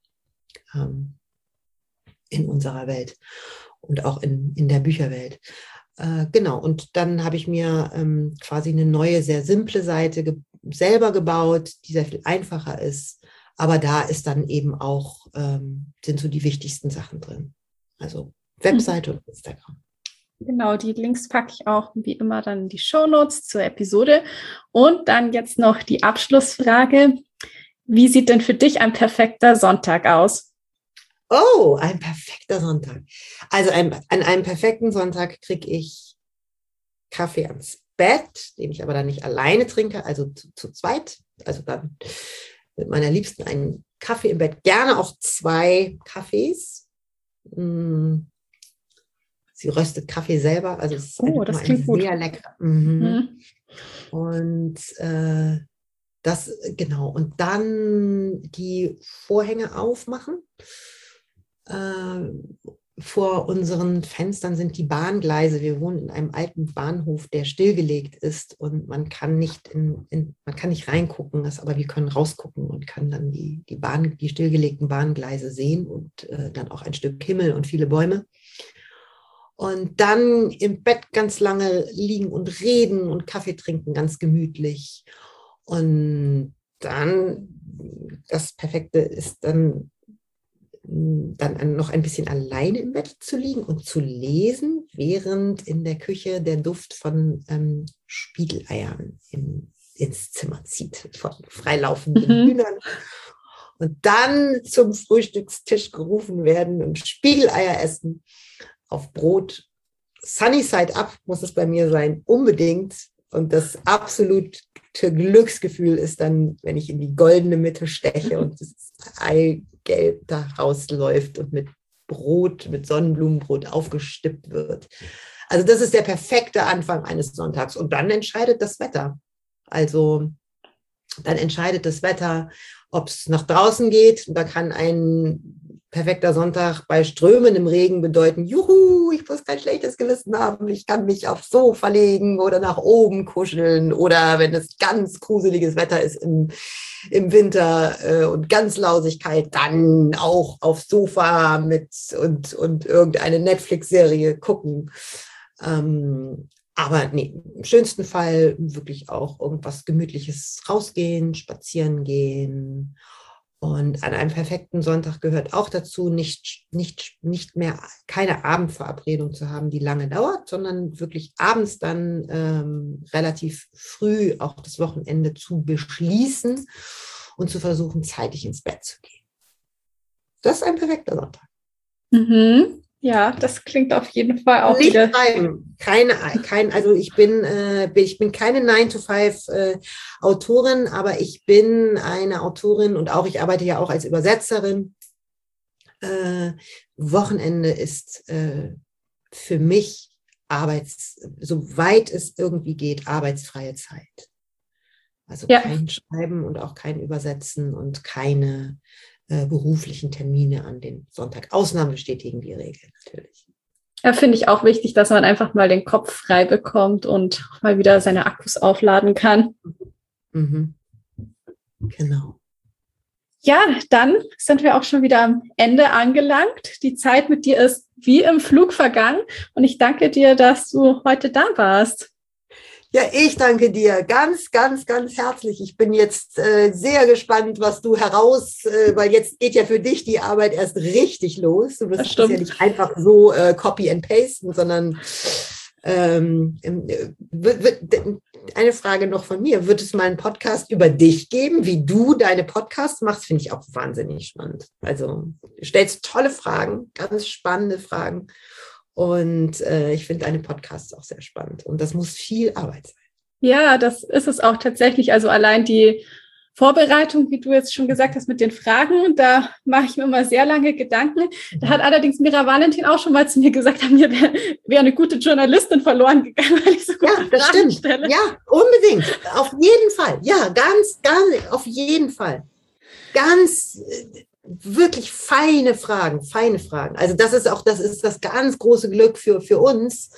in unserer Welt und auch in der Bücherwelt. Genau, und dann habe ich mir quasi eine neue, sehr simple Seite selber gebaut, die sehr viel einfacher ist. Aber da ist dann eben auch, sind so die wichtigsten Sachen drin. Also Webseite und Instagram. Genau, die Links packe ich auch wie immer dann in die Shownotes zur Episode. Und dann jetzt noch die Abschlussfrage. Wie sieht denn für dich ein perfekter Sonntag aus? Oh, ein perfekter Sonntag. Also an einem perfekten Sonntag kriege ich Kaffee ans Bett, den ich aber dann nicht alleine trinke, also zu zweit. Also dann mit meiner Liebsten einen Kaffee im Bett, gerne auch 2 Kaffees. Sie röstet Kaffee selber, also es ist das klingt gut. Sehr lecker. Mhm. Und das, genau. Und dann die Vorhänge aufmachen. Vor unseren Fenstern sind die Bahngleise. Wir wohnen in einem alten Bahnhof, der stillgelegt ist und man kann nicht reingucken, aber wir können rausgucken und kann dann die stillgelegten Bahngleise sehen und dann auch ein Stück Himmel und viele Bäume. Und dann im Bett ganz lange liegen und reden und Kaffee trinken, ganz gemütlich. Und dann, das Perfekte ist dann noch ein bisschen alleine im Bett zu liegen und zu lesen, während in der Küche der Duft von Spiegeleiern ins Zimmer zieht, von freilaufenden Hühnern. Und dann zum Frühstückstisch gerufen werden und Spiegeleier essen. Auf Brot, sunny side up muss es bei mir sein, unbedingt. Und das absolute Glücksgefühl ist dann, wenn ich in die goldene Mitte steche und das Eigelb da rausläuft und mit Brot, mit Sonnenblumenbrot aufgestippt wird. Also das ist der perfekte Anfang eines Sonntags. Und dann entscheidet das Wetter. Also dann entscheidet das Wetter, ob es nach draußen geht. Da kann ein perfekter Sonntag bei strömendem Regen bedeuten, juhu, ich muss kein schlechtes Gewissen haben, ich kann mich aufs Sofa legen oder nach oben kuscheln oder wenn es ganz gruseliges Wetter ist im Winter und ganz Lausigkeit, dann auch aufs Sofa und irgendeine Netflix-Serie gucken. Aber nee, im schönsten Fall wirklich auch irgendwas Gemütliches rausgehen, spazieren gehen. Und an einem perfekten Sonntag gehört auch dazu, nicht mehr keine Abendverabredung zu haben, die lange dauert, sondern wirklich abends dann relativ früh auch das Wochenende zu beschließen und zu versuchen, zeitig ins Bett zu gehen. Das ist ein perfekter Sonntag. Mhm. Ja, das klingt auf jeden Fall auch nicht wieder... schreiben. Also ich bin keine 9-to-5 Autorin, aber ich bin eine Autorin und auch ich arbeite ja auch als Übersetzerin. Wochenende ist für mich soweit es irgendwie geht, arbeitsfreie Zeit. Also kein Schreiben und auch kein Übersetzen und keine beruflichen Termine an den Sonntag. Ausnahmen bestätigen die Regel natürlich. Ja, finde ich auch wichtig, dass man einfach mal den Kopf frei bekommt und mal wieder seine Akkus aufladen kann. Mhm. Genau. Ja, dann sind wir auch schon wieder am Ende angelangt. Die Zeit mit dir ist wie im Flug vergangen und ich danke dir, dass du heute da warst. Ja, ich danke dir ganz, ganz, ganz herzlich. Ich bin jetzt sehr gespannt, was du weil jetzt geht ja für dich die Arbeit erst richtig los. Du wirst es ja nicht einfach so copy and pasten, sondern Eine Frage noch von mir. Wird es mal einen Podcast über dich geben, wie du deine Podcasts machst? Finde ich auch wahnsinnig spannend. Also du stellst tolle Fragen, ganz spannende Fragen. Und ich finde deine Podcasts auch sehr spannend. Und das muss viel Arbeit sein. Ja, das ist es auch tatsächlich. Also allein die Vorbereitung, wie du jetzt schon gesagt hast, mit den Fragen, da mache ich mir immer sehr lange Gedanken. Da hat allerdings Mira Valentin auch schon mal zu mir gesagt, mir wäre eine gute Journalistin verloren gegangen, weil ich so gute das Fragen stimmt. stelle. Ja, unbedingt. Auf jeden Fall. Ja, ganz, auf jeden Fall. Ganz wirklich feine Fragen. Also das ist das ganz große Glück für uns,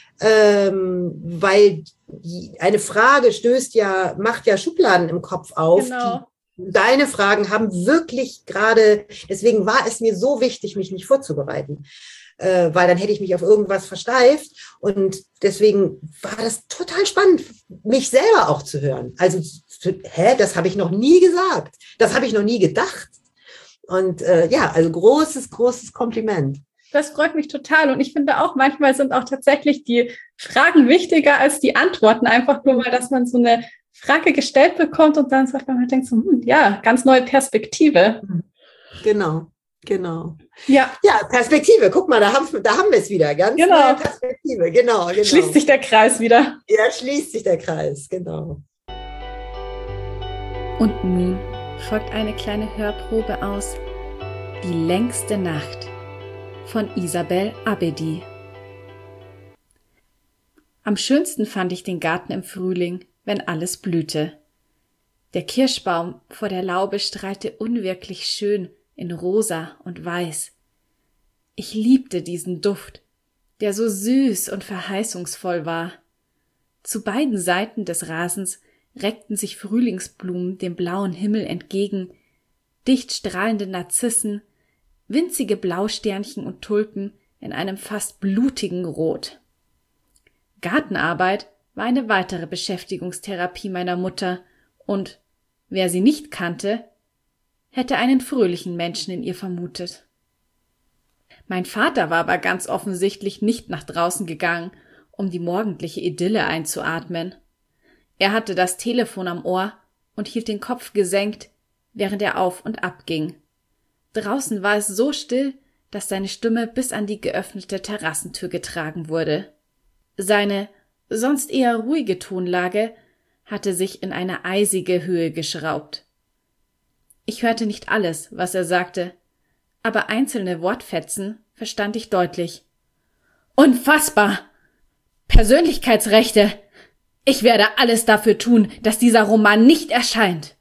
weil eine Frage macht ja Schubladen im Kopf auf. Genau. Deine Fragen haben wirklich gerade, deswegen war es mir so wichtig, mich nicht vorzubereiten, weil dann hätte ich mich auf irgendwas versteift und deswegen war das total spannend, mich selber auch zu hören. Also, das habe ich noch nie gesagt, das habe ich noch nie gedacht und also großes Kompliment. Das freut mich total. Und ich finde auch, manchmal sind auch tatsächlich die Fragen wichtiger als die Antworten. Einfach nur mal, dass man so eine Frage gestellt bekommt und dann sagt man, denkt so, ganz neue Perspektive. Genau. Ja, Perspektive. Guck mal, da haben wir es wieder. Ganz neue Perspektive. Genau. Schließt sich der Kreis wieder. Ja, schließt sich der Kreis. Genau. Und nun folgt eine kleine Hörprobe aus Die längste Nacht von Isabel Abedi. Am schönsten fand ich den Garten im Frühling, wenn alles blühte. Der Kirschbaum vor der Laube strahlte unwirklich schön in rosa und weiß. Ich liebte diesen Duft, der so süß und verheißungsvoll war. Zu beiden Seiten des Rasens reckten sich Frühlingsblumen dem blauen Himmel entgegen, dicht strahlende Narzissen, winzige Blausternchen und Tulpen in einem fast blutigen Rot. Gartenarbeit war eine weitere Beschäftigungstherapie meiner Mutter und, wer sie nicht kannte, hätte einen fröhlichen Menschen in ihr vermutet. Mein Vater war aber ganz offensichtlich nicht nach draußen gegangen, um die morgendliche Idylle einzuatmen. Er hatte das Telefon am Ohr und hielt den Kopf gesenkt, während er auf und ab ging. Draußen war es so still, dass seine Stimme bis an die geöffnete Terrassentür getragen wurde. Seine sonst eher ruhige Tonlage hatte sich in eine eisige Höhe geschraubt. Ich hörte nicht alles, was er sagte, aber einzelne Wortfetzen verstand ich deutlich. Unfassbar! Persönlichkeitsrechte! Ich werde alles dafür tun, dass dieser Roman nicht erscheint.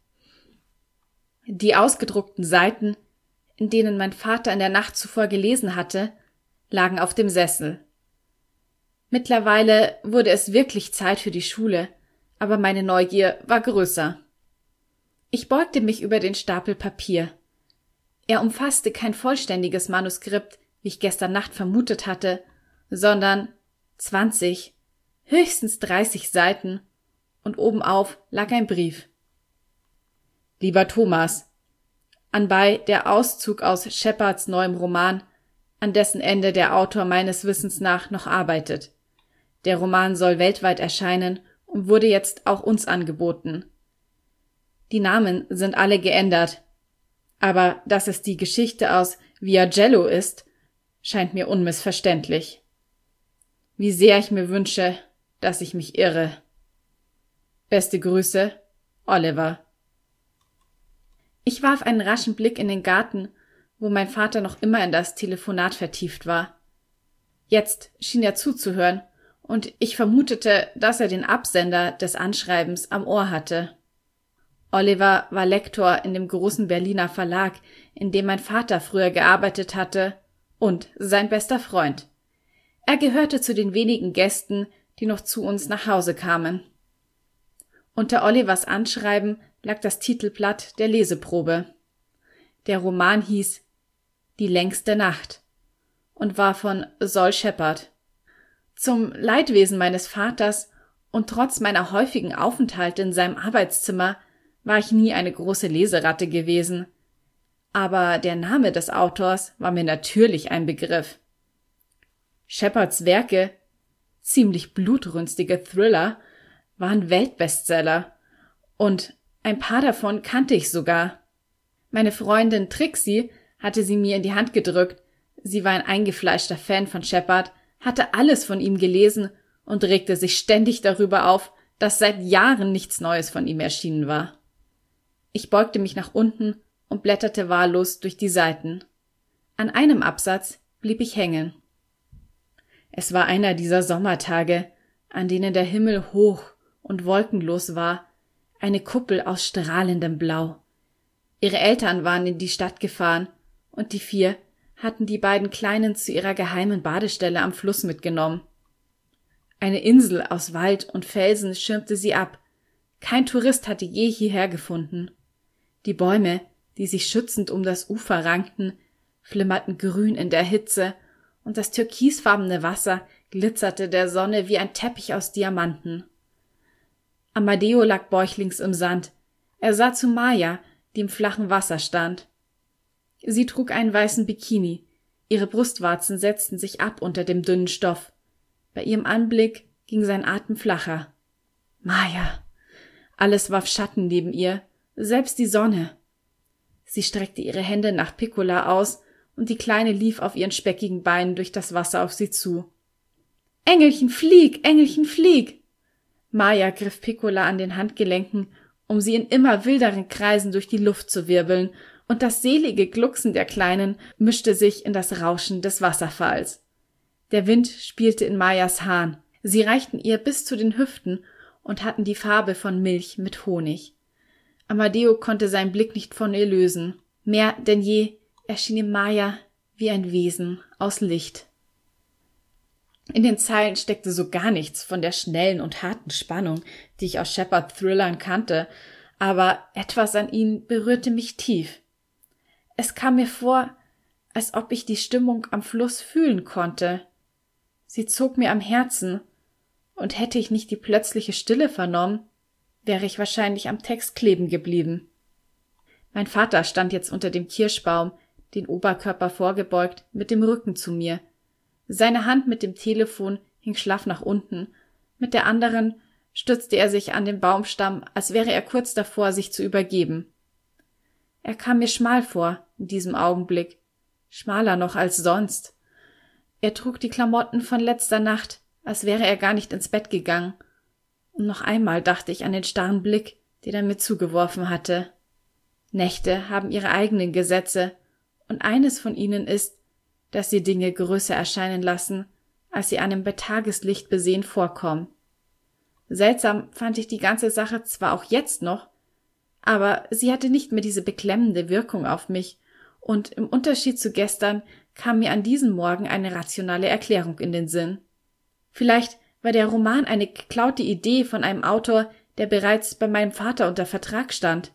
Die ausgedruckten Seiten, in denen mein Vater in der Nacht zuvor gelesen hatte, lagen auf dem Sessel. Mittlerweile wurde es wirklich Zeit für die Schule, aber meine Neugier war größer. Ich beugte mich über den Stapel Papier. Er umfasste kein vollständiges Manuskript, wie ich gestern Nacht vermutet hatte, sondern 20, höchstens 30 Seiten, und obenauf lag ein Brief. Lieber Thomas, anbei der Auszug aus Shepards neuem Roman, an dessen Ende der Autor meines Wissens nach noch arbeitet. Der Roman soll weltweit erscheinen und wurde jetzt auch uns angeboten. Die Namen sind alle geändert, aber dass es die Geschichte aus Viagello ist, scheint mir unmissverständlich. Wie sehr ich mir wünsche, dass ich mich irre. Beste Grüße, Oliver. Ich warf einen raschen Blick in den Garten, wo mein Vater noch immer in das Telefonat vertieft war. Jetzt schien er zuzuhören, und ich vermutete, dass er den Absender des Anschreibens am Ohr hatte. Oliver war Lektor in dem großen Berliner Verlag, in dem mein Vater früher gearbeitet hatte, und sein bester Freund. Er gehörte zu den wenigen Gästen, die noch zu uns nach Hause kamen. Unter Olivers Anschreiben lag das Titelblatt der Leseprobe. Der Roman hieß Die längste Nacht und war von Sol Shepard. Zum Leidwesen meines Vaters und trotz meiner häufigen Aufenthalte in seinem Arbeitszimmer war ich nie eine große Leseratte gewesen. Aber der Name des Autors war mir natürlich ein Begriff. Shepards Werke, ziemlich blutrünstige Thriller waren Weltbestseller und ein paar davon kannte ich sogar. Meine Freundin Trixie hatte sie mir in die Hand gedrückt. Sie war ein eingefleischter Fan von Shepard, hatte alles von ihm gelesen und regte sich ständig darüber auf, dass seit Jahren nichts Neues von ihm erschienen war. Ich beugte mich nach unten und blätterte wahllos durch die Seiten. An einem Absatz blieb ich hängen. Es war einer dieser Sommertage, an denen der Himmel hoch und wolkenlos war, eine Kuppel aus strahlendem Blau. Ihre Eltern waren in die Stadt gefahren und die 4 hatten die beiden Kleinen zu ihrer geheimen Badestelle am Fluss mitgenommen. Eine Insel aus Wald und Felsen schirmte sie ab. Kein Tourist hatte je hierher gefunden. Die Bäume, die sich schützend um das Ufer rankten, flimmerten grün in der Hitze, und das türkisfarbene Wasser glitzerte der Sonne wie ein Teppich aus Diamanten. Amadeo lag bäuchlings im Sand. Er sah zu Maya, die im flachen Wasser stand. Sie trug einen weißen Bikini. Ihre Brustwarzen setzten sich ab unter dem dünnen Stoff. Bei ihrem Anblick ging sein Atem flacher. Maya! Alles warf Schatten neben ihr, selbst die Sonne. Sie streckte ihre Hände nach Piccola aus, und die Kleine lief auf ihren speckigen Beinen durch das Wasser auf sie zu. »Engelchen, flieg! Engelchen, flieg!« Maya griff Piccola an den Handgelenken, um sie in immer wilderen Kreisen durch die Luft zu wirbeln, und das selige Glucksen der Kleinen mischte sich in das Rauschen des Wasserfalls. Der Wind spielte in Mayas Haaren. Sie reichten ihr bis zu den Hüften und hatten die Farbe von Milch mit Honig. Amadeo konnte seinen Blick nicht von ihr lösen. Mehr denn je erschien ihm Maya wie ein Wesen aus Licht. In den Zeilen steckte so gar nichts von der schnellen und harten Spannung, die ich aus Shepard-Thrillern kannte, aber etwas an ihnen berührte mich tief. Es kam mir vor, als ob ich die Stimmung am Fluss fühlen konnte. Sie zog mir am Herzen, und hätte ich nicht die plötzliche Stille vernommen, wäre ich wahrscheinlich am Text kleben geblieben. Mein Vater stand jetzt unter dem Kirschbaum, den Oberkörper vorgebeugt, mit dem Rücken zu mir. Seine Hand mit dem Telefon hing schlaff nach unten, mit der anderen stützte er sich an den Baumstamm, als wäre er kurz davor, sich zu übergeben. Er kam mir schmal vor in diesem Augenblick, schmaler noch als sonst. Er trug die Klamotten von letzter Nacht, als wäre er gar nicht ins Bett gegangen. Und noch einmal dachte ich an den starren Blick, den er mir zugeworfen hatte. Nächte haben ihre eigenen Gesetze, und eines von ihnen ist, dass sie Dinge größer erscheinen lassen, als sie einem bei Tageslicht besehen vorkommen. Seltsam fand ich die ganze Sache zwar auch jetzt noch, aber sie hatte nicht mehr diese beklemmende Wirkung auf mich, und im Unterschied zu gestern kam mir an diesem Morgen eine rationale Erklärung in den Sinn. Vielleicht war der Roman eine geklaute Idee von einem Autor, der bereits bei meinem Vater unter Vertrag stand.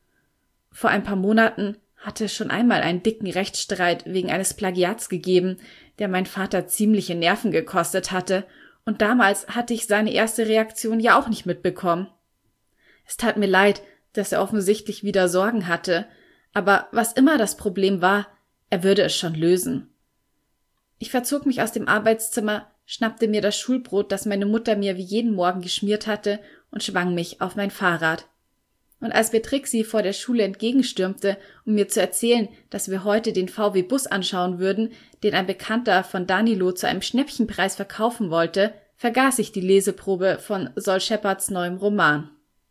Vor ein paar Monaten hatte es schon einmal einen dicken Rechtsstreit wegen eines Plagiats gegeben, der mein Vater ziemliche Nerven gekostet hatte, und damals hatte ich seine erste Reaktion ja auch nicht mitbekommen. Es tat mir leid, dass er offensichtlich wieder Sorgen hatte, aber was immer das Problem war, er würde es schon lösen. Ich verzog mich aus dem Arbeitszimmer, schnappte mir das Schulbrot, das meine Mutter mir wie jeden Morgen geschmiert hatte, und schwang mich auf mein Fahrrad. Und als mir Trixie vor der Schule entgegenstürmte, um mir zu erzählen, dass wir heute den VW-Bus anschauen würden, den ein Bekannter von Danilo zu einem Schnäppchenpreis verkaufen wollte, vergaß ich die Leseprobe von Sol Shepards neuem Roman.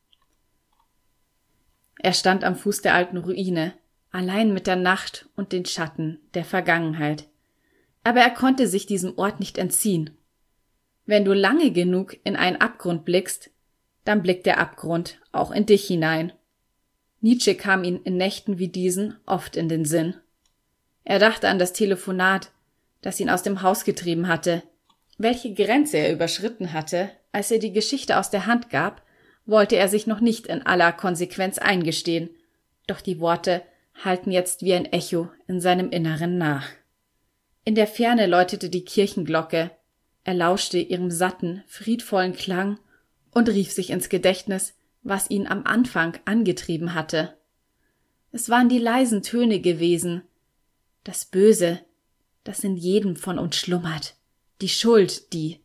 Er stand am Fuß der alten Ruine, allein mit der Nacht und den Schatten der Vergangenheit. Aber er konnte sich diesem Ort nicht entziehen. Wenn du lange genug in einen Abgrund blickst, dann blickt der Abgrund auch in dich hinein. Nietzsche kam ihm in Nächten wie diesen oft in den Sinn. Er dachte an das Telefonat, das ihn aus dem Haus getrieben hatte. Welche Grenze er überschritten hatte, als er die Geschichte aus der Hand gab, wollte er sich noch nicht in aller Konsequenz eingestehen, doch die Worte hallten jetzt wie ein Echo in seinem Inneren nach. In der Ferne läutete die Kirchenglocke, er lauschte ihrem satten, friedvollen Klang und rief sich ins Gedächtnis, was ihn am Anfang angetrieben hatte. Es waren die leisen Töne gewesen, das Böse, das in jedem von uns schlummert, die Schuld, die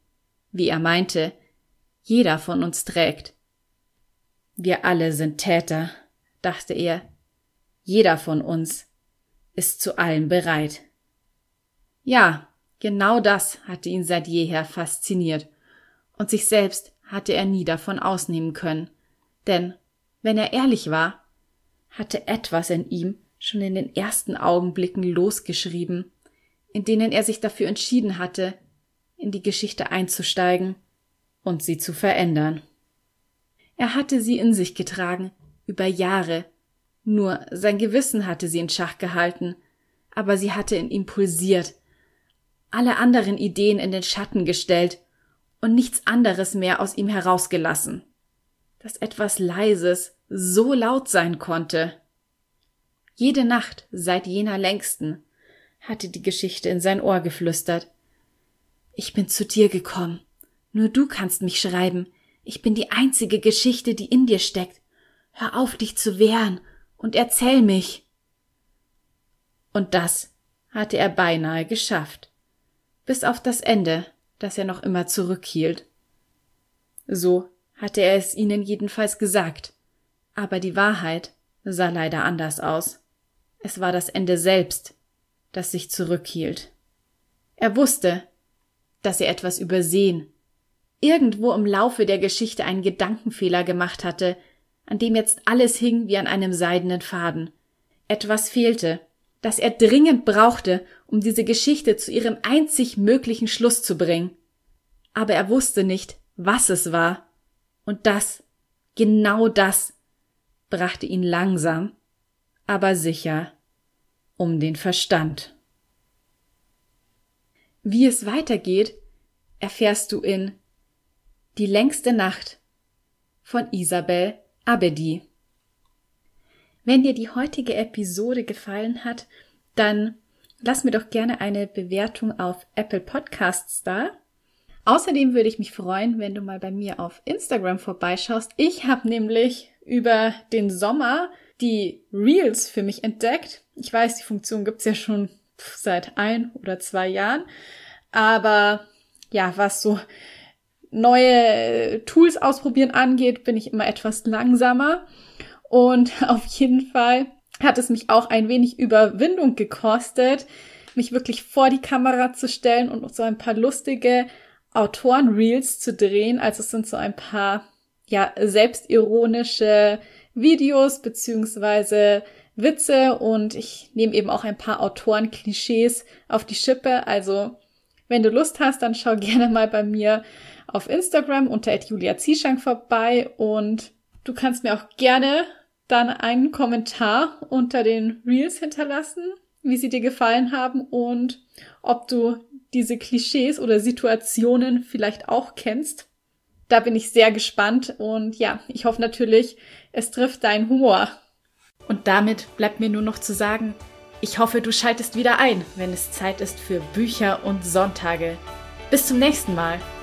wie er meinte, jeder von uns trägt. Wir alle sind Täter, dachte er. Jeder von uns ist zu allem bereit. Ja, genau das hatte ihn seit jeher fasziniert, und sich selbst hatte er nie davon ausnehmen können, denn, wenn er ehrlich war, hatte etwas in ihm schon in den ersten Augenblicken losgeschrieben, in denen er sich dafür entschieden hatte, in die Geschichte einzusteigen und sie zu verändern. Er hatte sie in sich getragen, über Jahre, nur sein Gewissen hatte sie in Schach gehalten, aber sie hatte in ihm pulsiert, alle anderen Ideen in den Schatten gestellt und nichts anderes mehr aus ihm herausgelassen, dass etwas Leises so laut sein konnte. Jede Nacht seit jener längsten hatte die Geschichte in sein Ohr geflüstert. Ich bin zu dir gekommen, nur du kannst mich schreiben, ich bin die einzige Geschichte, die in dir steckt. Hör auf, dich zu wehren und erzähl mich. Und das hatte er beinahe geschafft, bis auf das Ende, das er noch immer zurückhielt. So hatte er es ihnen jedenfalls gesagt, aber die Wahrheit sah leider anders aus. Es war das Ende selbst, das sich zurückhielt. Er wusste, dass er etwas übersehen, irgendwo im Laufe der Geschichte einen Gedankenfehler gemacht hatte, an dem jetzt alles hing wie an einem seidenen Faden. Etwas fehlte, das er dringend brauchte, um diese Geschichte zu ihrem einzig möglichen Schluss zu bringen. Aber er wusste nicht, was es war. Und das, genau das, brachte ihn langsam, aber sicher um den Verstand. Wie es weitergeht, erfährst du in Die längste Nacht von Isabel Abedi. Wenn dir die heutige Episode gefallen hat, dann lass mir doch gerne eine Bewertung auf Apple Podcasts da. Außerdem würde ich mich freuen, wenn du mal bei mir auf Instagram vorbeischaust. Ich habe nämlich über den Sommer die Reels für mich entdeckt. Ich weiß, die Funktion gibt's ja schon seit 1 oder 2 Jahren. Aber ja, was so neue Tools ausprobieren angeht, bin ich immer etwas langsamer. Und auf jeden Fall hat es mich auch ein wenig Überwindung gekostet, mich wirklich vor die Kamera zu stellen und so ein paar lustige Autoren-Reels zu drehen. Also es sind so ein paar, ja, selbstironische Videos beziehungsweise Witze und ich nehme eben auch ein paar Autoren-Klischees auf die Schippe. Also wenn du Lust hast, dann schau gerne mal bei mir auf Instagram unter @julia-zieschank vorbei und du kannst mir auch gerne dann einen Kommentar unter den Reels hinterlassen, wie sie dir gefallen haben und ob du diese Klischees oder Situationen vielleicht auch kennst. Da bin ich sehr gespannt und ja, ich hoffe natürlich, es trifft deinen Humor. Und damit bleibt mir nur noch zu sagen, ich hoffe, du schaltest wieder ein, wenn es Zeit ist für Bücher und Sonntage. Bis zum nächsten Mal.